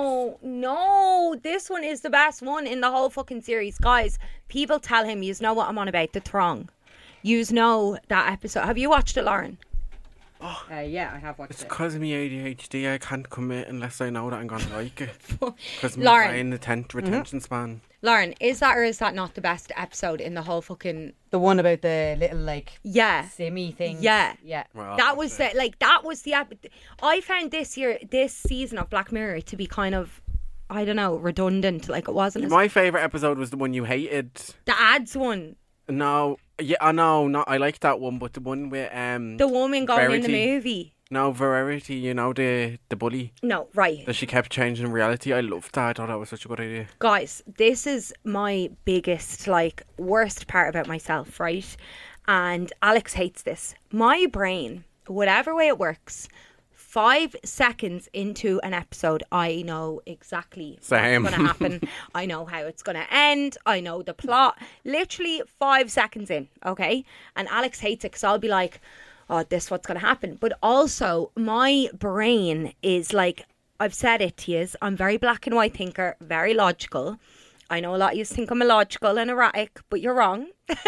No, this one is the best one in the whole fucking series. Guys, people tell him, yous know what I'm on about, the Throng. Yous know that episode. Have you watched it, Lauren? Yeah, I have watched It's it. because of my ADHD. I can't commit unless I know that I'm going to like it. Because my Lauren. brain retention span. Lauren, is that or is that not the best episode in the whole fucking... The one about the little like Yeah. simmy thing. Yeah. Yeah. Well, That was the, like, that was the... I found this season of Black Mirror to be kind of, I don't know, redundant. Like, it wasn't as... My favourite episode was the one you hated. The ads one. No, yeah, I know, not. I like that one, but the one with The woman going in the Verity. movie. No, Verity, you know, the bully No, right. that she kept changing reality. I loved that. I thought that was such a good idea. Guys, this is my biggest, like, worst part about myself, right? And Alex hates this. My brain, whatever way it works, 5 seconds into an episode, I know exactly Same. what's going to happen. I know how it's going to end. I know the plot. Literally 5 seconds in, okay? And Alex hates it because I'll be like, oh, this is what's going to happen. But also, my brain is like, I've said it to you, I'm very black and white thinker, very logical. I know a lot of you think I'm illogical and erratic, but you're wrong.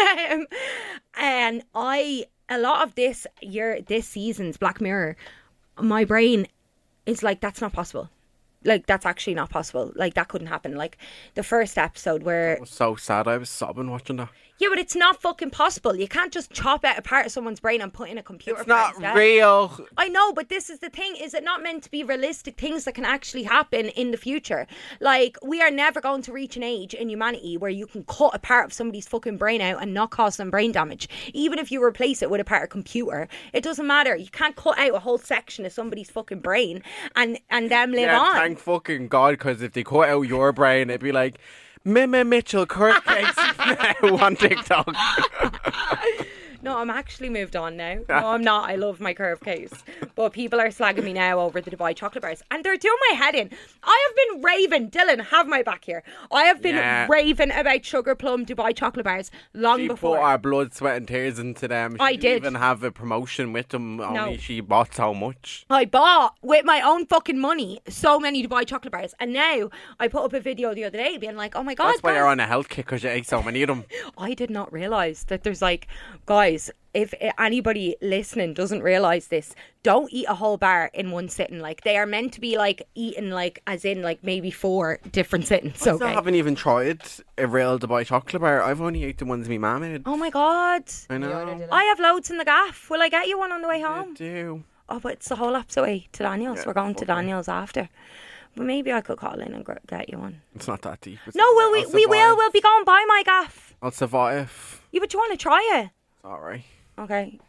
And a lot of this season's Black Mirror, my brain is like, that's not possible. Like, that's actually not possible. Like, that couldn't happen. Like, the first episode where... It was so sad. I was sobbing watching that. Yeah, but it's not fucking possible. You can't just chop out a part of someone's brain and put in a computer. It's for it not instead. real. I know, but this is the thing. Is it not meant to be realistic things that can actually happen in the future? Like, we are never going to reach an age in humanity where you can cut a part of somebody's fucking brain out and not cause them brain damage. Even if you replace it with a part of computer, it doesn't matter. You can't cut out a whole section of somebody's fucking brain and them live Yeah, on. thank fucking God, because if they cut out your brain, it'd be like, Mima Mitchell, Kurt Case on TikTok. No, I'm actually moved on now. No, I'm not. I love my curve case. But people are slagging me now over the Dubai chocolate bars. And they're doing my head in. I have been raving. Dylan, have my back here. I have been raving about Sugar Plum Dubai chocolate bars long She before. put our blood, sweat and tears into them. She I didn't did. even have a promotion with them. Only No. she bought so much. I bought, with my own fucking money, so many Dubai chocolate bars. And now, I put up a video the other day being like, oh my God, That's why guys. you're on a health kick, because you ate so many of them. I did not realise that there's like, guys, if anybody listening doesn't realise this, don't eat a whole bar in one sitting. Like, they are meant to be like eaten like, as in like maybe 4 different sittings. I Okay. haven't even tried a real Dubai chocolate bar. I've only ate the ones my mum made. Oh my God. I know. I have loads in the gaff. Will I get you one on the way I home? do. Oh, but it's the whole opposite way to Daniel's. Yeah, We're going to fuck it. Daniel's after. But maybe I could call in and get you one. It's not that deep. It's No, all will right. we will. We'll be going by my gaff. I'll survive. Yeah, but you want to try it? It's alright. Okay.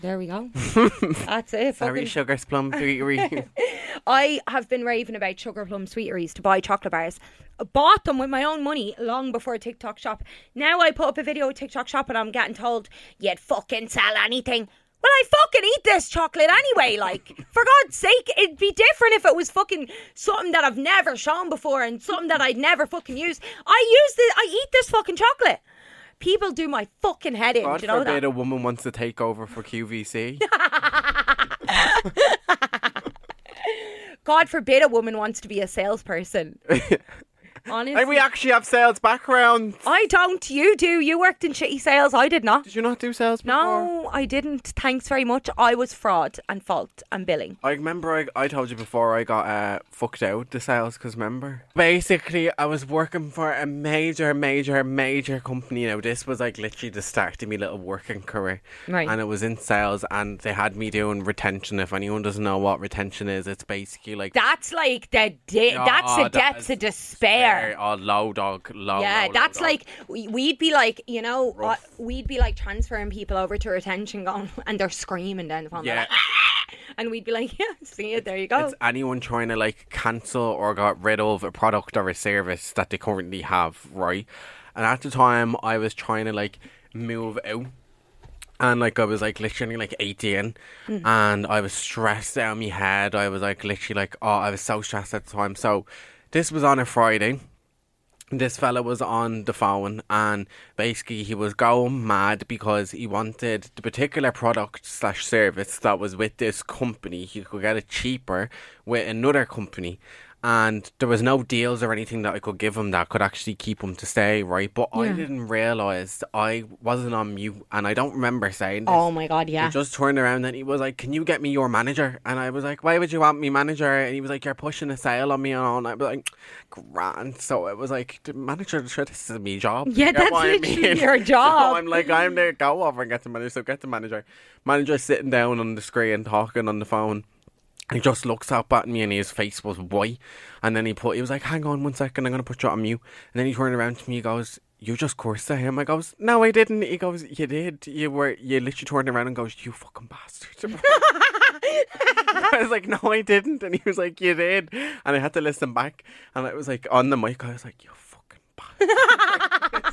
There we go. That's it. Sorry, Fucking- Sugar Plum Sweetery. I have been raving about Sugar Plum Sweeteries to buy chocolate bars. I bought them with my own money long before TikTok Shop. Now I put up a video of TikTok Shop and I'm getting told, you'd fucking sell anything. Well, I fucking eat this chocolate anyway, like, for God's sake, it'd be different if it was fucking something that I've never shown before and something that I'd never fucking used. I eat this fucking chocolate. People do my fucking head in, God do you know forbid that? a woman wants to take over for QVC. God forbid a woman wants to be a salesperson. Honestly. Like, we actually have sales backgrounds. I don't. You do. You worked in shitty sales. I did not. Did you not do sales before? No, I didn't. Thanks very much. I was fraud and fault and billing. I remember I told you before I got fucked out the sales because remember? Basically, I was working for a major company. Now, this was like literally the start of my little working career. Right. And it was in sales and they had me doing retention. If anyone doesn't know what retention is, it's basically like... That's like that's the depths of despair. Oh, low dog, low. Yeah, low, that's low dog. like we'd be like, you know, Rough. we'd be like transferring people over to retention, going and they're screaming down the phone. They're Yeah. like, "Ah!" And we'd be like, yeah, see it, there you go. It's anyone trying to like cancel or got rid of a product or a service that they currently have, right? And at the time, I was trying to like move out. And like I was like literally like 18 and I was stressed out of my head. I was like literally like, oh, I was so stressed at the time. So this was on a Friday. This fella was on the phone and basically he was going mad because he wanted the particular product / service that was with this company. He could get it cheaper with another company. And there was no deals or anything that I could give him that could actually keep him to stay, right? But I didn't realise I wasn't on mute and I don't remember saying this. Oh my God, yeah. He just turned around and he was like, can you get me your manager? And I was like, why would you want me manager? And he was like, you're pushing a sale on me and all. And I was like, grand. So it was like, the manager, sure, this is me job. Yeah, You get that's what I literally mean? your job. So I'm like, I'm there, go over and get the manager. So get the manager. Manager sitting down on the screen talking on the phone. He just looks up at me and his face was white. And then he was like, hang on 1 second, I'm going to put you on mute. And then he turned around to me, he goes, you just cursed at him. I goes, no, I didn't. He goes, you did. You literally turned around and goes, you fucking bastard. I was like, no, I didn't. And he was like, you did. And I had to listen back. And I was like, on the mic, I was like, you fucking bastard.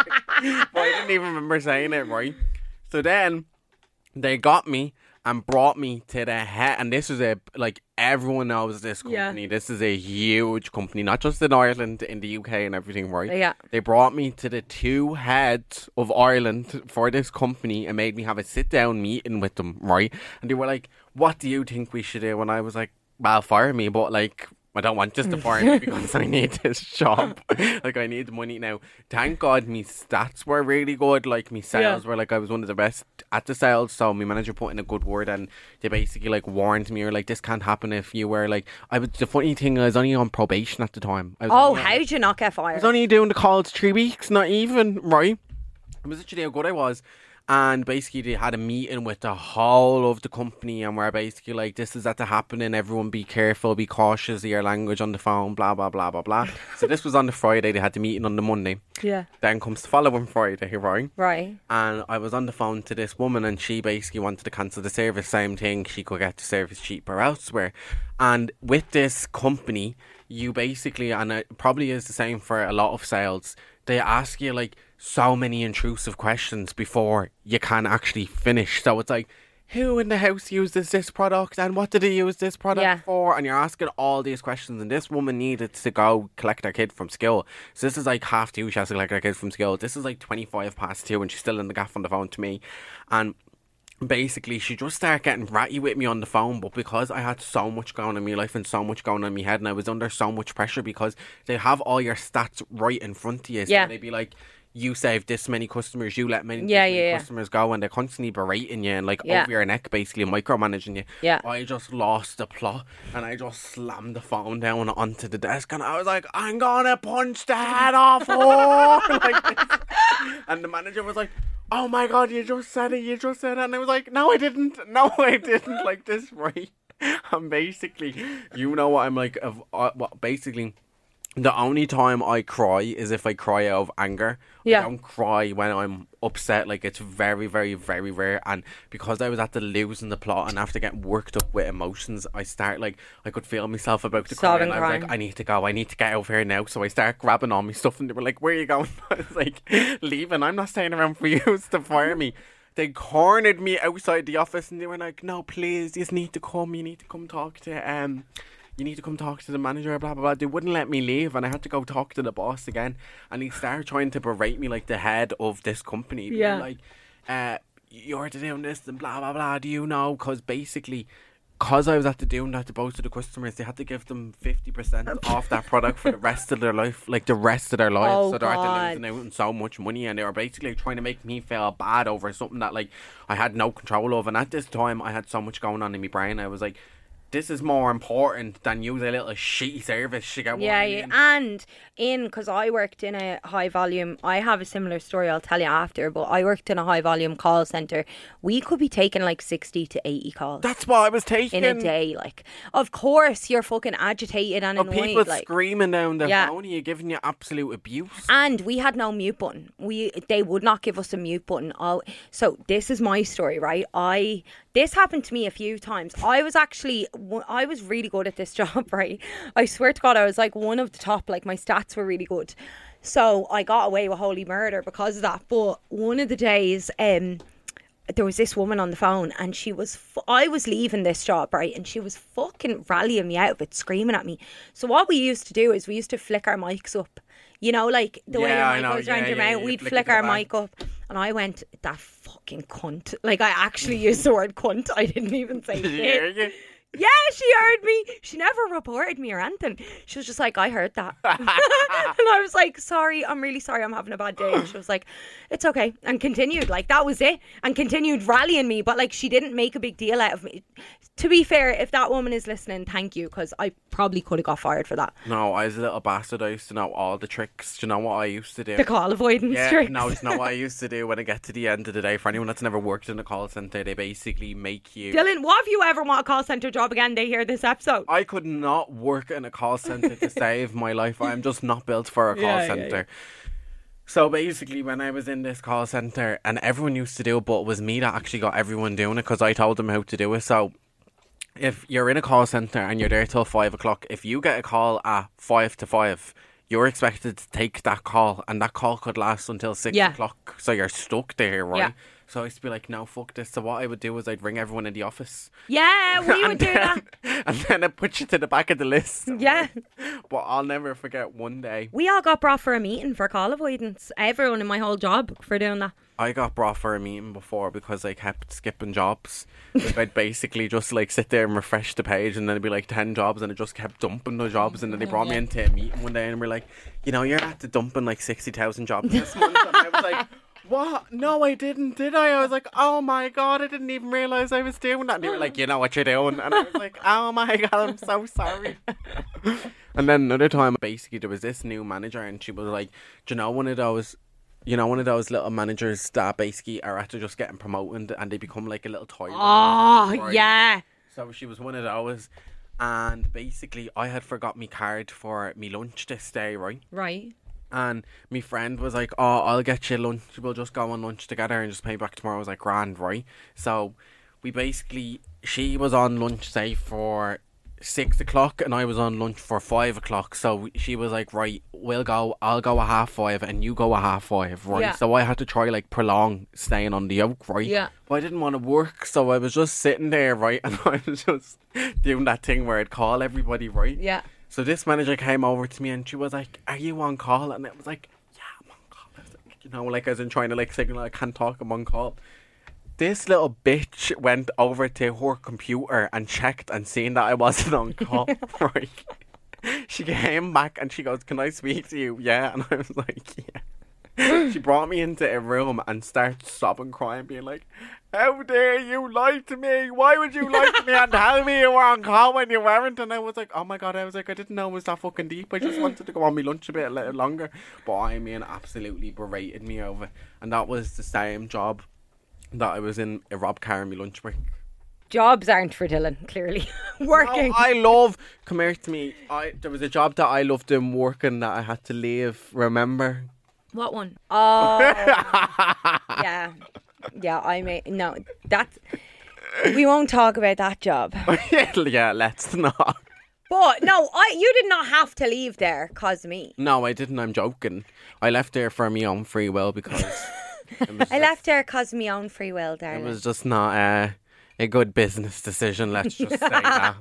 But I didn't even remember saying it, right? So then they got me and brought me to the head, and this was everyone knows this company. Yeah. This is a huge company, not just in Ireland, in the UK and everything, right? Yeah. They brought me to the two heads of Ireland for this company and made me have a sit-down meeting with them, right? And they were like, what do you think we should do? And I was like, well, fire me, but like, I don't want just to fire me because I need this job. Like, I need the money now. Thank God me stats were really good. Like, me sales were like, I was one of the best at the sales. So my manager put in a good word and they basically like warned me or like, this can't happen if you were like, the funny thing, I was only on probation at the time. How did you not get I fired? was only doing the calls 3 weeks, not even, right? It was literally how good I was. And basically they had a meeting with the whole of the company and we're basically like, this is at the happening, everyone be careful, be cautious of your language on the phone, blah, blah, blah, blah, blah. So this was on the Friday, they had the meeting on the Monday. Yeah. Then comes the following Friday, right? Right. And I was on the phone to this woman and she basically wanted to cancel the service. Same thing, she could get the service cheaper elsewhere. And with this company, you basically, and it probably is the same for a lot of sales, they ask you like so many intrusive questions before you can actually finish. So it's like, who in the house uses this product and what did they use this product for? And you're asking all these questions, and this woman needed to go collect her kid from school. So this is like 2:30, she has to collect her kid from school. This is like 2:25 and she's still in the gaff on the phone to me. And basically she just started getting ratty with me on the phone, but because I had so much going on in my life and so much going on in my head and I was under so much pressure because they have all your stats right in front of you, so they'd be like, you saved this many customers, you let many customers go, and they're constantly berating you and like over your neck, basically micromanaging you. I just lost the plot and I just slammed the phone down onto the desk and I was like, I'm gonna punch the head off her like this. And the manager was like, oh my God, you just said it. And I was like, no I didn't like this, right? And basically, you know what I'm like, basically The only time I cry is if I cry out of anger. Yeah. I don't cry when I'm upset. Like, it's very, very, very rare. And because I was at the losing the plot and after getting worked up with emotions, I start, like, I could feel myself about to cry. Sobbing, And I was crying. like, I need to go. I need to get out of here now. So I start grabbing all my stuff and they were like, where are you going? I was like, leaving. I'm not staying around for you to fire me. They cornered me outside the office and they were like, no, please, you need to come. You need to come talk to you need to come talk to the manager, blah, blah, blah. They wouldn't let me leave and I had to go talk to the boss again. And he started trying to berate me like the head of this company. They were like, you're doing this and blah, blah, blah. Do you know? Because basically, because I was at the doing that to both of the customers, they had to give them 50% off that product for the rest of their life, like the rest of their lives. Oh, so they're at God. the losing out on so much money and they were basically trying to make me feel bad over something that like I had no control of. And at this time, I had so much going on in my brain. I was like, this is more important than use a little shitty service. You get what I mean? And because I worked in a high volume, I have a similar story I'll tell you after, but I worked in a high volume call centre. We could be taking like 60 to 80 calls That's what I was taking. in a day. Like, of course you're fucking agitated and Of annoyed. people like, screaming down the Yeah. phone, you giving you absolute abuse. and we had no mute button. They would not give us a mute button. So this is my story, right? This happened to me a few times. I was really good at this job, right? I swear to God, I was like one of the top. Like my stats were really good, so I got away with holy murder because of that. But one of the days, there was this woman on the phone and she was I was leaving this job, right, and she was fucking rallying me out of it, screaming at me. So what we used to do is we used to flick our mics up, you know, like the way Yeah, I your know. mic goes around Yeah, your yeah, mouth. you We'd flick it flick to the our back. mic up and I went, that fucking cunt. Like I actually used the word cunt. I didn't even say Did you hear it. you? Yeah, she heard me. She never reported me or anything. She was just like, I heard that. And I was like, sorry, I'm really sorry, I'm having a bad day. And she was like, it's okay. And continued, like, that was it. And continued rallying me. But, like, she didn't make a big deal out of me. To be fair, if that woman is listening, thank you. Because I probably could have got fired for that. No, I was a little bastard. I used to know all the tricks. Do you know what I used to do? The call avoidance Yeah, tricks. no, it's not what I used to do when I get to the end of the day. For anyone that's never worked in a call centre, they basically make you... Dylan, what if you ever want a call centre job again? They hear this episode. I could not work in a call centre to save my life. I'm just not built for a call centre. So basically, when I was in this call centre, and everyone used to do it, but it was me that actually got everyone doing it because I told them how to do it. So if you're in a call centre and you're there till 5 o'clock, if you get a call at 5 to 5, you're expected to take that call, and that call could last until 6 Yeah. o'clock. So you're stuck there, right? Yeah. So I used to be like, no, fuck this. So what I would do is I'd ring everyone in the office. Yeah, we would do that. And then I'd put you to the back of the list. Yeah. But I'll never forget one day. We all got brought for a meeting for call avoidance. Everyone in my whole job for doing that. I got brought for a meeting before because I kept skipping jobs. Like I'd basically just like sit there and refresh the page and then it'd be like 10 jobs and it just kept dumping the jobs, and then they brought me into a meeting one day and we're like, you know, you're at the dumping like 60,000 jobs this month. And I was like, what? No, I didn't, did I? I was like, oh my God, I didn't even realise I was doing that. And they were like, you know what you're doing. And I was like, oh my God, I'm so sorry. And then another time, basically, there was this new manager and she was like, do you know one of those little managers that basically are after just getting promoted and they become like a little toy. Oh, Right? yeah. So she was one of those. And basically, I had forgot my card for me lunch this day, right? Right. And my friend was like, oh, I'll get you lunch. We'll just go on lunch together and just pay back tomorrow. I was like, grand, right? So she was on lunch, say, for 6 o'clock and I was on lunch for 5 o'clock. So she was like, right, I'll go at 5:30 and you go at 5:30, right? Yeah. So I had to try like prolong staying on the oak, right? Yeah. But I didn't want to work, so I was just sitting there, right? And I was just doing that thing where I'd call everybody, right? Yeah. So this manager came over to me and she was like, are you on call? And it was like, yeah, I'm on call. I was like, you know, like as in trying to like signal I can't talk, I'm on call. This little bitch went over to her computer and checked and seen that I wasn't on call, right? She came back and she goes, can I speak to you? Yeah. And I was like, yeah. She brought me into a room and started sobbing, crying, being like, how dare you lie to me? Why would you lie to me and tell me you were on call when you weren't? And I was like, oh my God, I didn't know it was that fucking deep. I just wanted to go on my lunch a bit longer. But I mean, absolutely berated me over it. And that was the same job that I was in, a Rob carrying me lunch break. Jobs aren't for Dylan, clearly. Working. I love. Come here to me. There was a job that I loved doing working that I had to leave. Remember? What one? Oh, yeah. Yeah, I may. No, that's. We won't talk about that job. Yeah, let's not. But no, you did not have to leave there because of me. No, I didn't. I'm joking. I left there for my own free will because I left there because of my own free will, darling. it was just not a good business decision. Let's just say that.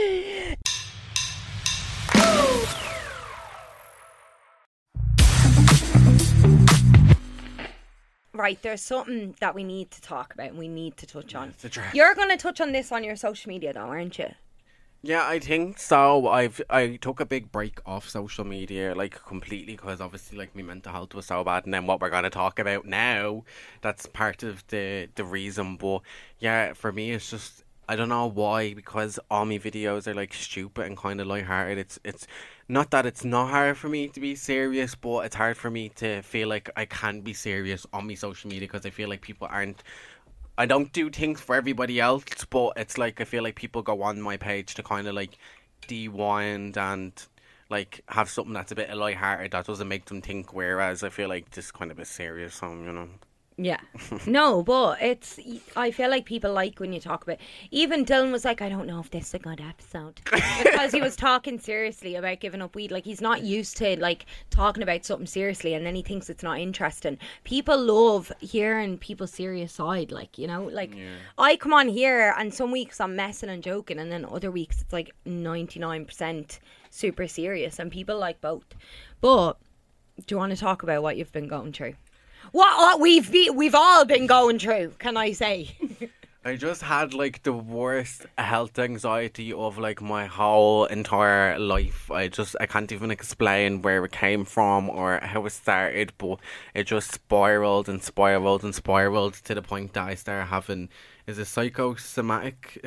Right, there's something that we need to talk about and we need to touch on. It's a dress. You're going to touch on this on your social media though, aren't you? Yeah, I think so. I took a big break off social media, like completely, because obviously, like, my mental health was so bad. And then what we're gonna talk about now, that's part of the reason. But yeah, for me, it's just I don't know why, because all my videos are like stupid and kind of lighthearted. It's not that it's not hard for me to be serious, but it's hard for me to feel like I can be serious on my social media because I feel like people aren't. I don't do things for everybody else, but it's like I feel like people go on my page to kind of like de-wind and like have something that's a bit lighthearted that doesn't make them think, whereas I feel like this kind of a serious song, you know. Yeah. No, but I feel like people like when you talk about. Even Dylan was like, I don't know if this is a good episode because he was talking seriously about giving up weed. Like, he's not used to like talking about something seriously, and then he thinks it's not interesting. People love hearing people's serious side, like, you know, like I come on here and some weeks I'm messing and joking, and then other weeks it's like 99% super serious, and people like both. But do you want to talk about what you've been going through? What we've all been going through, can I say? I just had like the worst health anxiety of like my whole entire life. I can't even explain where it came from or how it started, but it just spiraled and spiraled and spiraled to the point that I started having psychosomatic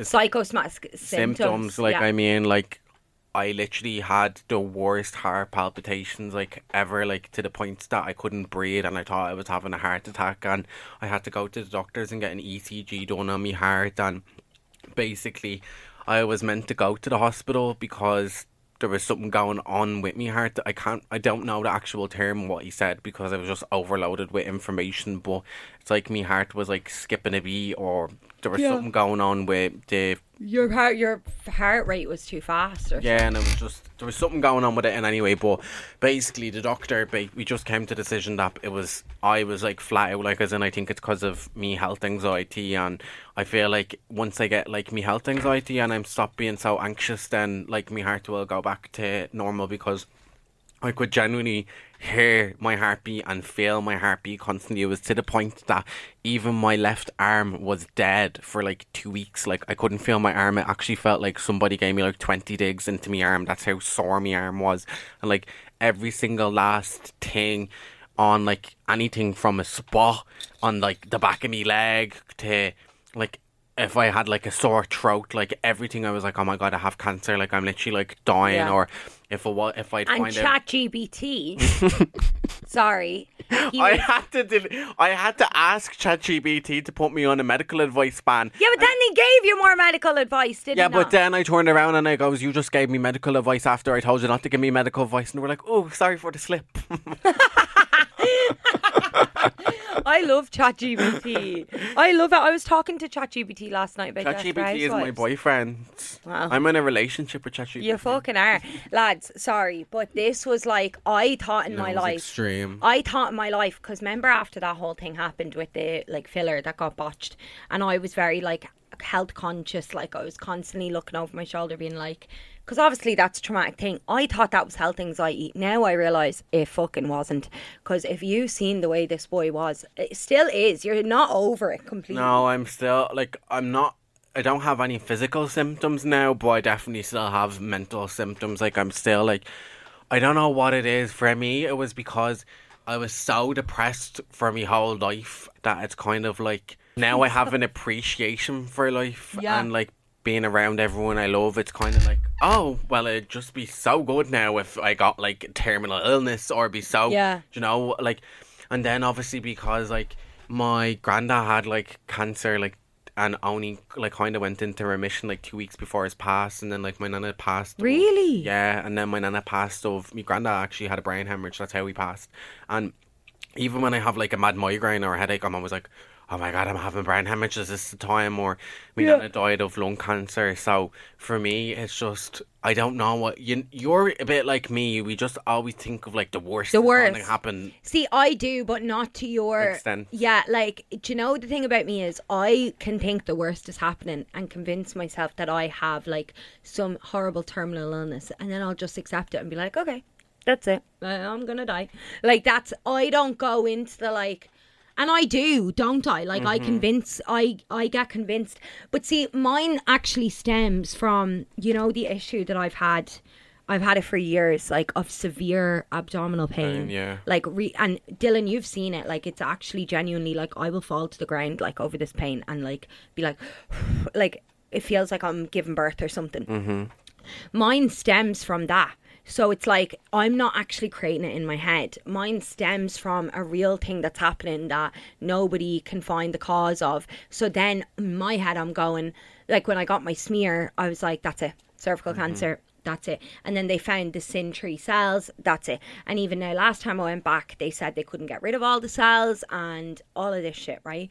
symptoms. Like, yeah. I mean, like, I literally had the worst heart palpitations like ever, like to the point that I couldn't breathe and I thought I was having a heart attack, and I had to go to the doctors and get an ECG done on my heart. And basically I was meant to go to the hospital because there was something going on with my heart. I don't know the actual term what he said because I was just overloaded with information, but it's like my heart was like skipping a beat, or there was something going on with your heart rate was too fast, or yeah, and it was just there was something going on with it. And anyway, but basically the doctor, we just came to the decision that I was like flat out, like, as in I think it's because of me health anxiety, and I feel like once I get like me health anxiety and I'm stopped being so anxious, then like my heart will go back to normal, because I could genuinely hear my heartbeat and feel my heartbeat constantly. It was to the point that even my left arm was dead for like 2 weeks. Like, I couldn't feel my arm. It actually felt like somebody gave me like 20 digs into my arm. That's how sore my arm was. And like every single last thing on like anything from a spot on like the back of my leg to like if I had like a sore throat, like everything, I was like, oh my god, I have cancer, like I'm literally like dying. Yeah. Or if I'd and find ChatGPT sorry, I had to ask ChatGPT to put me on a medical advice ban. Yeah, but then he gave you more medical advice, didn't he? Yeah, but then I turned around and I goes, you just gave me medical advice after I told you not to give me medical advice. And we're like, oh, sorry for the slip. I love ChatGPT. I love it. I was talking to ChatGPT last night about ChatGPT is my boyfriend. Wow. I'm in a relationship with ChatGPT. You fucking are. Lads, sorry, but this was like, I thought in my life. Extreme. I thought in my life, because remember after that whole thing happened with the like filler that got botched, and I was very like health conscious, like I was constantly looking over my shoulder being like, because obviously that's a traumatic thing. I thought that was health anxiety. Now I realise it fucking wasn't. Because if you seen the way this boy was, it still is. You're not over it completely. No, I'm still, like, I don't have any physical symptoms now, but I definitely still have mental symptoms. Like, I'm still, like, I don't know what it is. For me, it was because I was so depressed for my whole life that it's kind of like, now I have an appreciation for life. Yeah. And, like, being around everyone I love, it's kind of like, oh, well, it'd just be so good now if I got like terminal illness, or be so, you know, like, and then obviously because like my granddad had like cancer like and only like kind of went into remission like 2 weeks before his pass, and then like my nana passed. Really? Yeah, and then my nana passed of, my granddad actually had a brain hemorrhage, that's how he passed. And even when I have like a mad migraine or a headache, I'm always like, oh my god, I'm having brain hemorrhage, is this the time? Or my nana died of lung cancer. So for me, it's just, I don't know what, you're a bit like me, we just always think of like the worst The worst. that's gonna happen. See, I do, but not to your Extent. Yeah, like, do you know the thing about me is I can think the worst is happening and convince myself that I have like some horrible terminal illness, and then I'll just accept it and be like, okay, that's it, I'm gonna die. Like, that's, I don't go into the like, and I do, don't I? Like, I get convinced. But see, mine actually stems from, you know, the issue that I've had it for years, like, of severe abdominal pain. Yeah. Like, and Dylan, you've seen it. Like, it's actually genuinely, like, I will fall to the ground, like, over this pain and, like, be like, like, it feels like I'm giving birth or something. Mine stems from that. So it's like, I'm not actually creating it in my head. Mine stems from a real thing that's happening that nobody can find the cause of. So then in my head, I'm going, like, when I got my smear, I was like, that's it, cervical cancer, that's it. And then they found the SIN3 cells, that's it. And even now, last time I went back, they said they couldn't get rid of all the cells and all of this shit, right?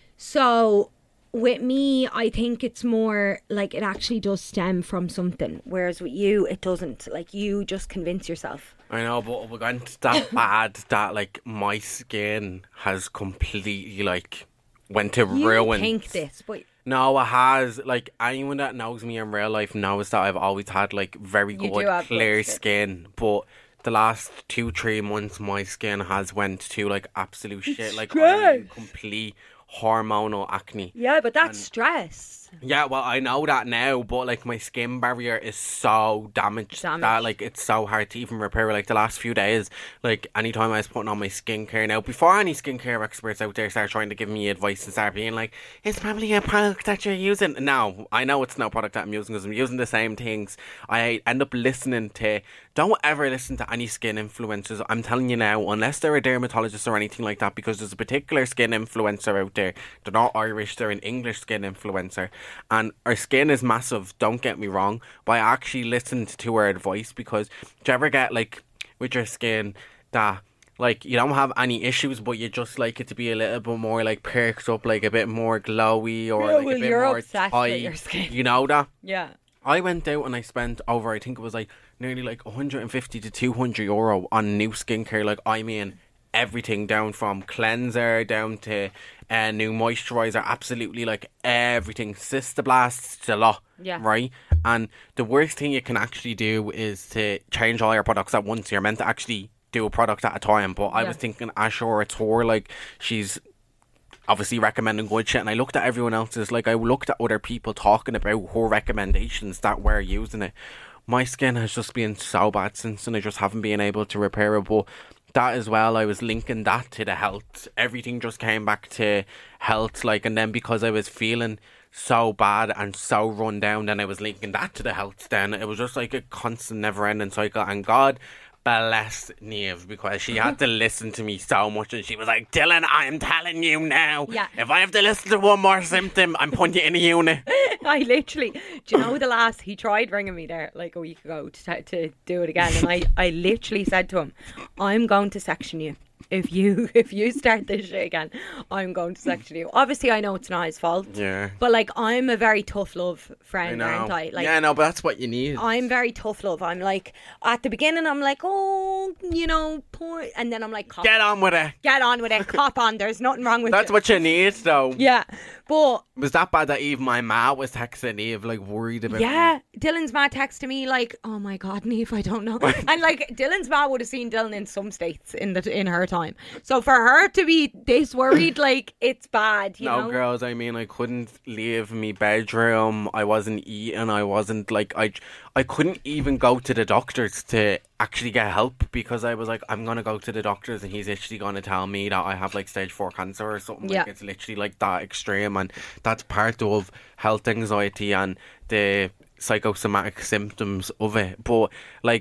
So with me, I think it's more like it actually does stem from something, whereas with you, it doesn't. Like, you just convince yourself. I know, but we went that bad that like my skin has completely like went to ruin. You think this, but No, it has. Like, anyone that knows me in real life knows that I've always had like very You do good have clear good skin. skin, but the last 2-3 months my skin has went to like absolute shit, like I mean, complete hormonal acne. yeah, but that's stress. Yeah, well, I know that now, but like my skin barrier is so damaged that like it's so hard to even repair. Like the last few days, like anytime I was putting on my skincare, now before any skincare experts out there start trying to give me advice and start being like, it's probably a product that you're using. No, I know it's no product that I'm using because I'm using the same things. I end up listening to, don't ever listen to any skin influencers. I'm telling you now, unless they're a dermatologist or anything like that, because there's a particular skin influencer out there. They're not Irish, they're an English skin influencer. And her skin is massive, don't get me wrong, but I actually listened to her advice because do you ever get like with your skin that like you don't have any issues but you just like it to be a little bit more like perked up, like a bit more glowy or like a bit you're more obsessed tight, with your skin. you know that? Yeah. I went out and I spent over, I think it was like nearly like 150 to 200 euro on new skincare. Like, I mean everything, down from cleanser down to new moisturizer, absolutely like everything, Cystoblasts to lot. Yeah. Right? And the worst thing you can actually do is to change all your products at once. You're meant to actually do a product at a time, but I was thinking, sure, it's her, like, she's obviously recommending good shit, and I looked at everyone else's, like, I looked at other people talking about her recommendations that were using it. My skin has just been so bad since, and I just haven't been able to repair it. But that as well, I was linking that to the health. Everything just came back to health, like, and then because I was feeling so bad and so run down, then I was linking that to the health. Then it was just like a constant never-ending cycle, and God bless Niamh, because she had to listen to me so much, and she was like, Dylan, I'm telling you now, if I have to listen to one more symptom, I'm putting you in a unit. I literally, do you know he tried ringing me there like a week ago to do it again, and I literally said to him, I'm going to section you. If you start this shit again, I'm going to section you. Obviously, I know it's not his fault. Yeah. But like, I'm a very tough love friend, aren't I? Like, yeah, no, but that's what you need. I'm very tough love. I'm like, at the beginning, I'm like, oh, you know, poor, and then I'm like, cop. Get on with it. Get on with it. Cop on. There's nothing wrong with That's you. what you need, though. Yeah, but It was that bad that even my ma was texting Niamh, like, worried about yeah, Dylan's ma texted me like, oh my god, Niamh, I don't know. And like, Dylan's ma would have seen Dylan in some states in her time. So for her to be this worried, like, it's bad, you know? No, girls, I mean, I couldn't leave me bedroom. I wasn't eating. I wasn't, like, I couldn't even go to the doctors to actually get help, because I was like, I'm going to go to the doctors and he's literally going to tell me that I have, like, stage 4 cancer or something. Yeah. Like, it's literally, like, that extreme, and that's part of health anxiety and the psychosomatic symptoms of it. But, like,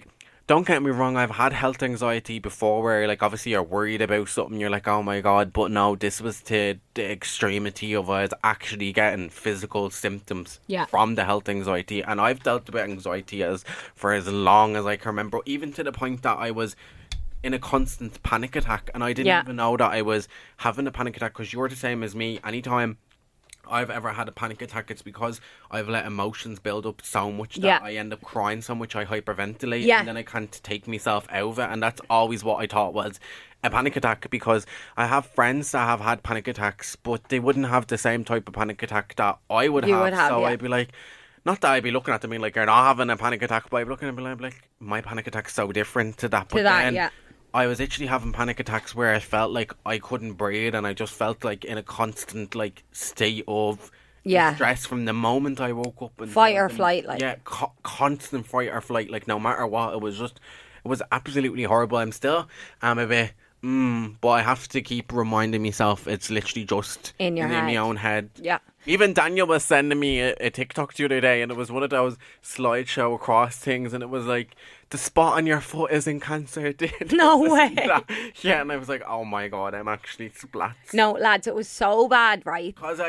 don't get me wrong, I've had health anxiety before where, like, obviously you're worried about something, you're like, oh my God, but no, this was to the extremity of I was actually getting physical symptoms from the health anxiety. And I've dealt with anxiety for as long as I can remember, even to the point that I was in a constant panic attack, and I didn't even know that I was having a panic attack, because you're the same as me. Anytime I've ever had a panic attack, it's because I've let emotions build up so much that I end up crying so much I hyperventilate, and then I can't take myself out of it. And that's always what I thought was a panic attack, because I have friends that have had panic attacks, but they wouldn't have the same type of panic attack that I would have. So I'd be like, not that I'd be looking at them being like, you're not having a panic attack, but I'd be looking at them and be like, my panic attack's so different to that. But then I was actually having panic attacks where I felt like I couldn't breathe, and I just felt like in a constant like state of stress from the moment I woke up. And fight or flight, like. Yeah, constant fight or flight, like no matter what. It was absolutely horrible. I'm a bit but I have to keep reminding myself it's literally just in my own head. Yeah. Even Daniel was sending me a TikTok the other day, and it was one of those slideshow cross things, and it was like, the spot on your foot isn't cancer. No way. Yeah, and I was like, oh my God, I'm actually splat. No, lads, it was so bad, right? Because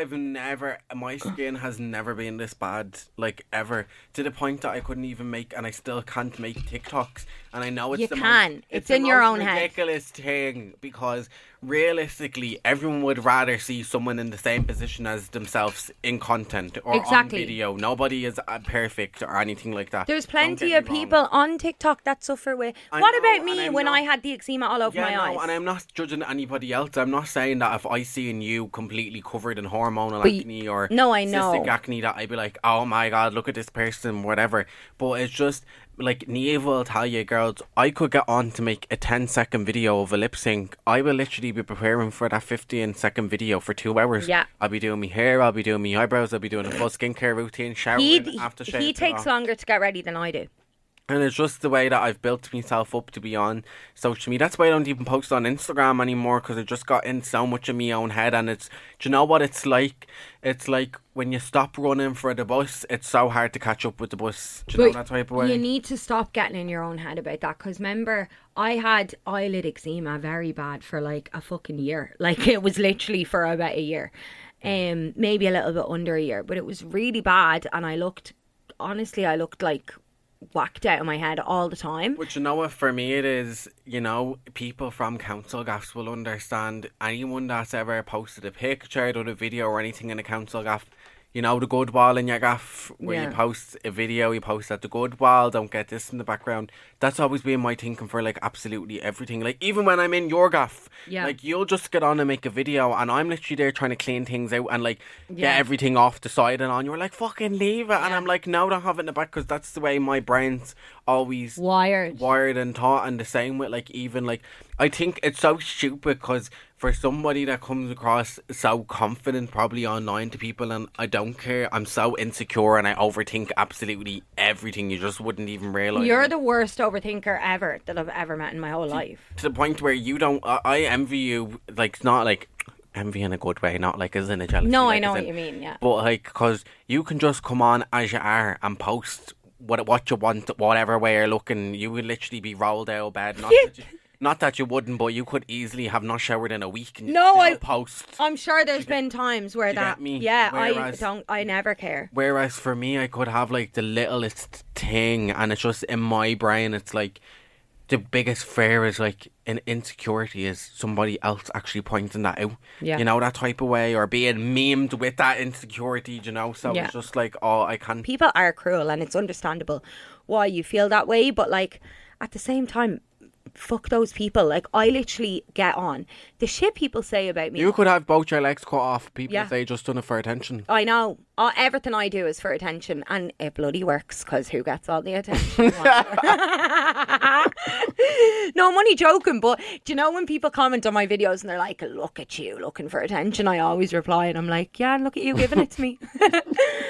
my skin has never been this bad, like, ever. To the point that I couldn't even make, and I still can't make TikToks. And I know it's in your own head. It's the ridiculous thing, because realistically, everyone would rather see someone in the same position as themselves in content or on video. Nobody is perfect or anything like that. There's plenty of people on TikTok that suffer with. What about me when I had the eczema all over my eyes? And I'm not judging anybody else. I'm not saying that if I see you completely covered in hormonal acne or cystic acne, that I'd be like, oh my God, look at this person, whatever. But it's just, like Niamh will tell you, girls, I could get on to make a 10-second video of a lip sync. I will literally be preparing for that 15-second video for 2 hours. Yeah. I'll be doing my hair, I'll be doing my eyebrows, I'll be doing a full skincare routine, showering, after shave. He takes longer to get ready than I do. And it's just the way that I've built myself up to be on social media. That's why I don't even post on Instagram anymore, because I just got in so much of my own head. And do you know what it's like? It's like when you stop running for the bus, it's so hard to catch up with the bus. Do you know that type of way? You need to stop getting in your own head about that, because remember, I had eyelid eczema very bad for like a fucking year. Like, it was literally for about a year. Maybe a little bit under a year, but it was really bad. And I looked like whacked out of my head all the time. But you know what, for me it is, you know, people from council gaffs will understand. Anyone that's ever posted a picture, done a video or anything in a council gaff, you know, the good wall in your gaff where you post a video, you post at the good wall, don't get this in the background. That's always been my thinking for like absolutely everything. Like even when I'm in your gaff, like you'll just get on and make a video and I'm literally there trying to clean things out and like get everything off the side and on. You're like, fucking leave it. And I'm like, no, don't have it in the back, because that's the way my brain's always wired and taught. And the same with like, even like, I think it's so stupid, because for somebody that comes across so confident probably online to people, and I don't care, I'm so insecure and I overthink absolutely everything, you just wouldn't even realise. You're the worst overthinker ever that I've ever met in my whole life. To the point where you don't, I envy you, like, not like envy in a good way, not like as in a jealousy. No, like, I know what you mean, yeah. But like, because you can just come on as you are and post what you want, whatever way you're looking. You would literally be rolled out of bed, not that you wouldn't, but you could easily have not showered in a week and post. I'm sure there's been times where that. Yeah, I never care. Whereas for me, I could have like the littlest thing, and it's just in my brain. It's like the biggest fear is like an insecurity is somebody else actually pointing that out. Yeah. You know, that type of way, or being memed with that insecurity. You know, so it's just like, oh, I can't. People are cruel, and it's understandable why you feel that way, but like at the same time, fuck those people. Like, I literally get on the shit people say about me. You could have both your legs cut off. People say just done it for attention. I know. Everything I do is for attention, and it bloody works, because who gets all the attention? No, I'm only joking, but do you know when people comment on my videos and they're like, look at you looking for attention, I always reply and I'm like, yeah, and look at you giving it to me.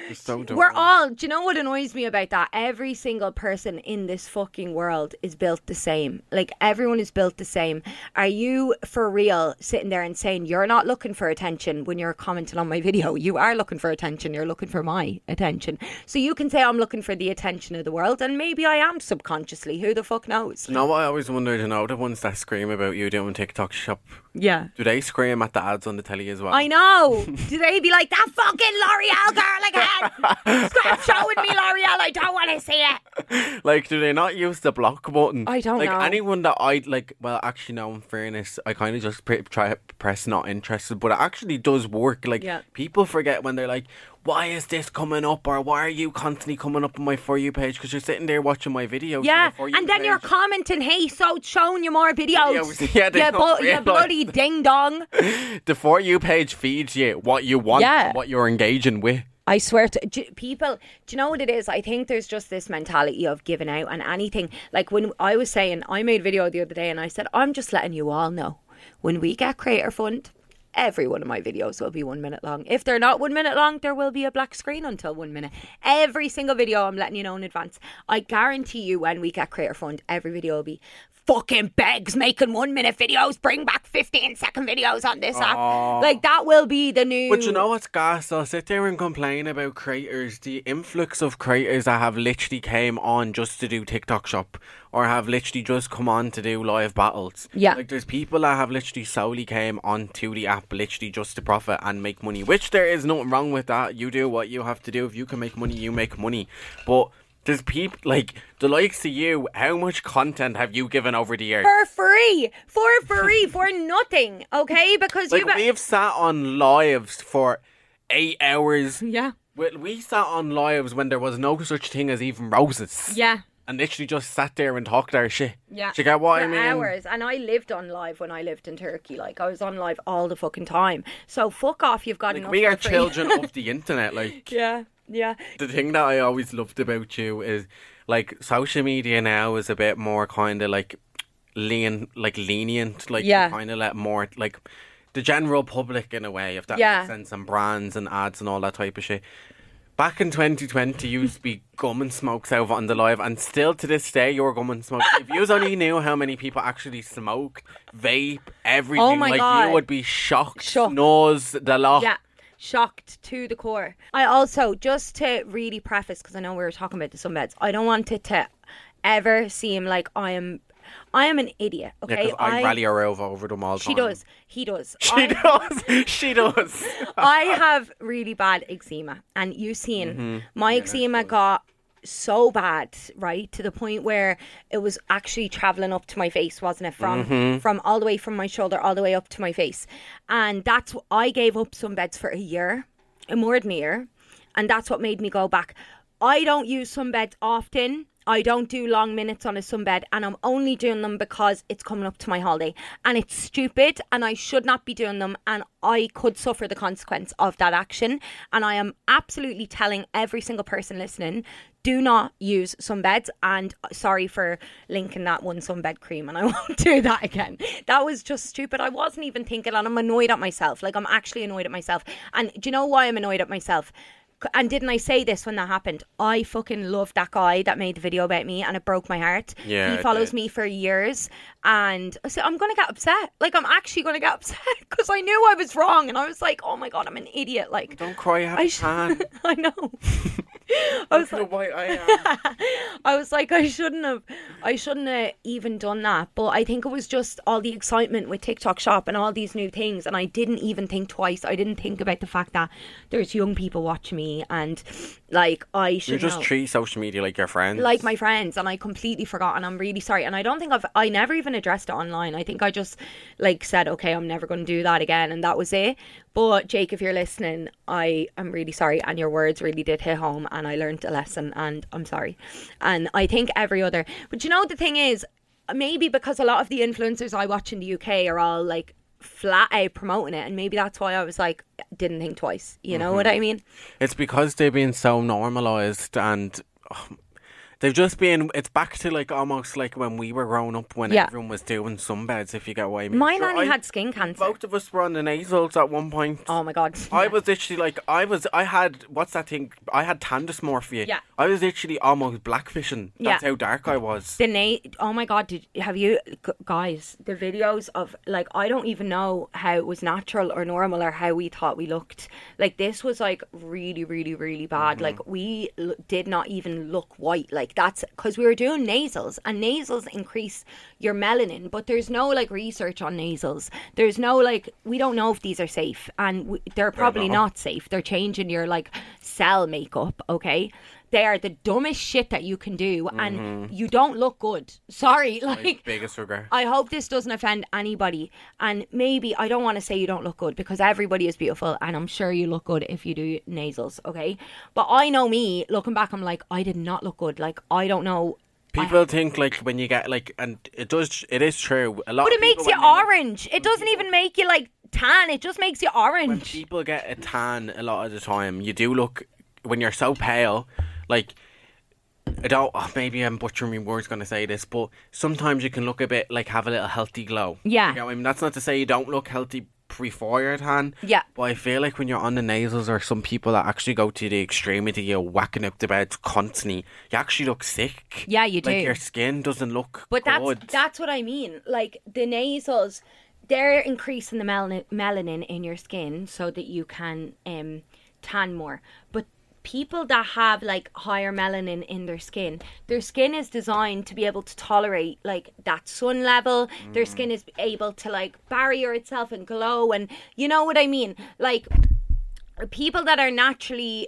So dumb. We're all, do you know what annoys me about that? Every single person in this fucking world is built the same. Like, everyone is built the same. Are you for real sitting there and saying you're not looking for attention when you're commenting on my video? You are looking for attention. You're looking for my attention. So you can say I'm looking for the attention of the world, and maybe I am subconsciously. Who the fuck knows? You know what I always wondered, the ones that scream about you doing TikTok shop, Yeah. do they scream at the ads on the telly as well? I know. Do they be like, that fucking L'Oreal girl again? Stop showing me L'Oreal. I don't want to see it. Like, do they not use the block button? I don't like, know. anyone that I like, well, actually, no, in fairness, I kind of just try to press not interested, but it actually does work. Like, Yeah. people forget when they're like, why is this coming up? Or why are you constantly coming up on my For You page? Because you're sitting there watching my videos. Yeah, For You and then page. you're commenting, hey, so it's showing you more videos. Yeah, they you, don't you realise. bloody ding dong. The For You page feeds you what you want, Yeah. and what you're engaging with. I swear to people, do you know what it is? I think there's just this mentality of giving out and anything. Like when I was saying, I made a video the other day and I said, I'm just letting you all know, when we get Creator Fund, every one of my videos will be 1 minute long. If they're not 1 minute long, there will be a black screen until 1 minute. Every single video, I'm letting you know in advance. I guarantee you when we get Creator Fund, every video will be fucking begs making 1 minute videos, bring back 15-second videos on this app. Like, that will be the new... But you know what's gas? I'll sit there and complain about creators. The influx of creators that have literally came on just to do TikTok shop, or have literally just come on to do live battles. Yeah. Like, there's people that have literally solely came onto the app literally just to profit and make money, which there is nothing wrong with that. You do what you have to do. If you can make money, you make money. But there's people like the likes of you. How much content have you given over the years? For free, for nothing, okay? Because Like, we've sat on lives for 8 hours. Yeah. We sat on lives when there was no such thing as even roses. Yeah. And literally just sat there and talked our shit. Yeah. Do you get what For I mean? hours. And I lived on live when I lived in Turkey. Like, I was on live all the fucking time. So fuck off, you've got Like, enough we are for free. children of the internet. Like, Yeah, yeah. the thing that I always loved about you is, like, social media now is a bit more kind of like lenient. Like, Yeah. you kind of let more, like, the general public in a way, if that Yeah. makes sense, and brands and ads and all that type of shit. Back in 2020, you used to be gum and smokes out on the live, and still to this day, you're gum and smoke. If you only knew how many people actually smoke, vape, everything, Oh my like, God. you would be shocked. Shocked. Nose the lot. Yeah. Shocked to the core. I also, just to really preface, because I know we were talking about the sunbeds, I don't want it to ever seem like I am an idiot, Yeah, okay? 'cause I rally her over them all the She time. does. He does. She does. I have really bad eczema, and you've seen my eczema got so bad, right, to the point where it was actually traveling up to my face, wasn't it, from all the way from my shoulder all the way up to my face. And that's I gave up sunbeds for a year, more than a year, and that's what made me go back. I don't use sunbeds often. I don't do long minutes on a sunbed, and I'm only doing them because it's coming up to my holiday, and it's stupid, and I should not be doing them, and I could suffer the consequence of that action. And I am absolutely telling every single person listening, do not use sunbeds. And sorry for linking that one sunbed cream, and I won't do that again. That was just stupid. I wasn't even thinking, and I'm annoyed at myself. Like, I'm actually annoyed at myself. And do you know why I'm annoyed at myself? And didn't I say this when that happened? I fucking loved that guy that made the video about me, and it broke my heart. Yeah, he it follows did. me for years, and I said, I'm going to get upset. Like, I'm actually going to get upset because I knew I was wrong, and I was like, oh my God, I'm an idiot. Like, Don't cry, have a can. I know. I was Look like, at what I am. I was like, I shouldn't have even done that. But I think it was just all the excitement with TikTok Shop and all these new things, and I didn't even think twice. I didn't think about the fact that there's young people watching me, and like, I should You just know. treat social media like your friends. Like my friends, and I completely forgot, and I'm really sorry. And I don't think I never even addressed it online. I think I just like said, okay, I'm never going to do that again, and that was it. But Jake, if you're listening, I am really sorry, and your words really did hit home, and I learned a lesson, and I'm sorry. And I think every other, but you know, the thing is, maybe because a lot of the influencers I watch in the UK are all like flat out promoting it, and maybe that's why I was like, didn't think twice. You know what I mean? It's because they've been so normalised, and They've just been, it's back to like almost like when we were growing up when Yeah. everyone was doing sunbeds, if you get what I mean. My Sure, nanny had skin cancer. Both of us were on the nasals at one point. Oh my God. I was literally like, I had, what's that thing? I had tan dysmorphia. Yeah. I was literally almost blackfishing. That's how dark I was. Oh my God, have you guys, the videos of, like, I don't even know how it was natural or normal or how we thought we looked. Like, this was like really, really, really bad. Like, we did not even look white. Like, that's because we were doing nasals, and nasals increase your melanin, but there's no like research on nasals. There's no like, we don't know if these are safe, and they're probably not safe. They're changing your like cell makeup. Okay, they are the dumbest shit that you can do, and you don't look good. Sorry, My like, biggest regret. I hope this doesn't offend anybody, and maybe I don't want to say you don't look good, because everybody is beautiful, and I'm sure you look good if you do nasals, okay? But I know me, looking back, I'm like, I did not look good. Like, I don't know. People think like when you get like, and it is true. A lot. But of it makes people, you when they look- orange. It doesn't even make you like tan. It just makes you When orange. people get a tan, a lot of the time, you do look, when you're so pale, like, I don't, maybe I'm butchering my words going to say this, but sometimes you can look a bit like, have a little healthy glow. Yeah. You know what I mean? That's not to say you don't look healthy before your tan. Yeah. But I feel like when you're on the nasals, or some people that actually go to the extremity of whacking up the bed constantly, you actually look sick. Yeah, you do. Like, your skin doesn't look But good. that's what I mean. Like, the nasals, they're increasing the melanin in your skin so that you can tan more. But people that have like higher melanin in their skin is designed to be able to tolerate like that sun level. Their skin is able to like barrier itself and glow, and you know what I mean. Like, people that are naturally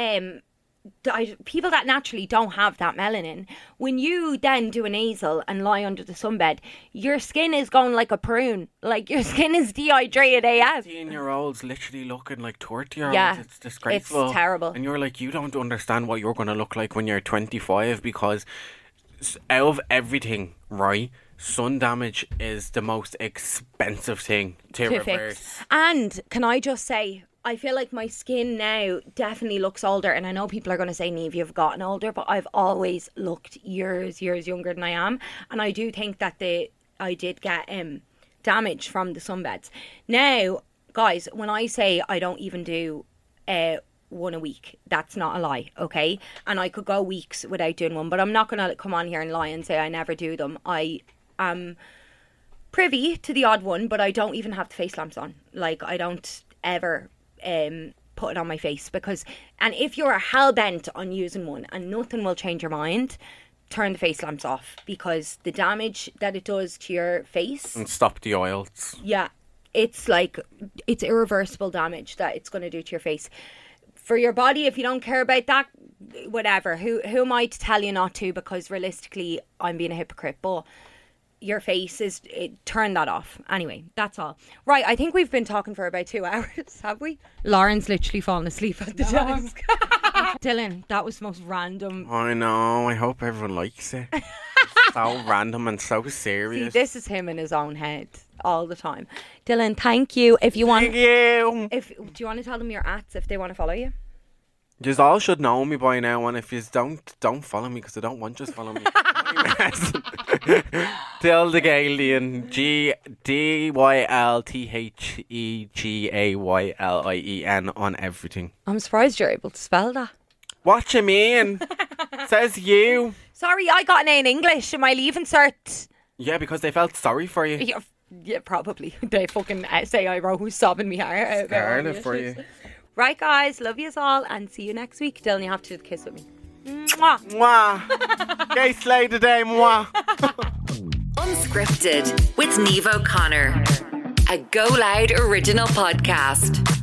people that naturally don't have that melanin, when you then do a nasal and lie under the sunbed, your skin is going like a prune. Like, your skin is dehydrated AF. 18-year-olds literally looking like 30-year-olds. Yeah, It's disgraceful. it's terrible. And you're like, you don't understand what you're going to look like when you're 25, because out of everything, right, sun damage is the most expensive thing to reverse. Fix. And can I just say, I feel like my skin now definitely looks older, and I know people are going to say, Niamh, you've gotten older, but I've always looked years younger than I am, and I do think that I did get damage from the sunbeds. Now, guys, when I say I don't even do one a week, that's not a lie, okay? And I could go weeks without doing one, but I'm not going to come on here and lie and say I never do them. I am privy to the odd one, but I don't even have the face lamps on. Like, I don't ever put it on my face, because, and if you're hell-bent on using one and nothing will change your mind, turn the face lamps off, because the damage that it does to your face, And stop the oils. yeah, it's like, it's irreversible damage that it's going to do to your face. For your body, if you don't care about that, whatever, who am I to tell you not to, because realistically I'm being a hypocrite, but your face is, turn that off. Anyway, that's all. Right, I think we've been talking for about 2 hours, have we? Lauren's literally fallen asleep at the desk. Dylan, that was the most random. I know, I hope everyone likes it. It's so random and so serious. See, this is him in his own head all the time. Dylan, thank you. If you want, Thank you. do you want to tell them your ats if they want to follow you? You all should know me by now, and if you don't follow me, because I don't want you to follow me. Till the Galian, DYLTHEGAYLIEN on everything. I'm surprised you're able to spell that. What you mean? Says you. Sorry, I got an A in English in my leaving cert. Yeah, because they felt sorry for you. Yeah, probably. They fucking say I wrote who's sobbing me heart out. Scared it for you. Right, guys, love you all, and see you next week. Dylan, you have to kiss with me. Mwah. Mwah. Gay slay today, mwah. Unscripted with Niamh O'Connor, a Go Loud original podcast.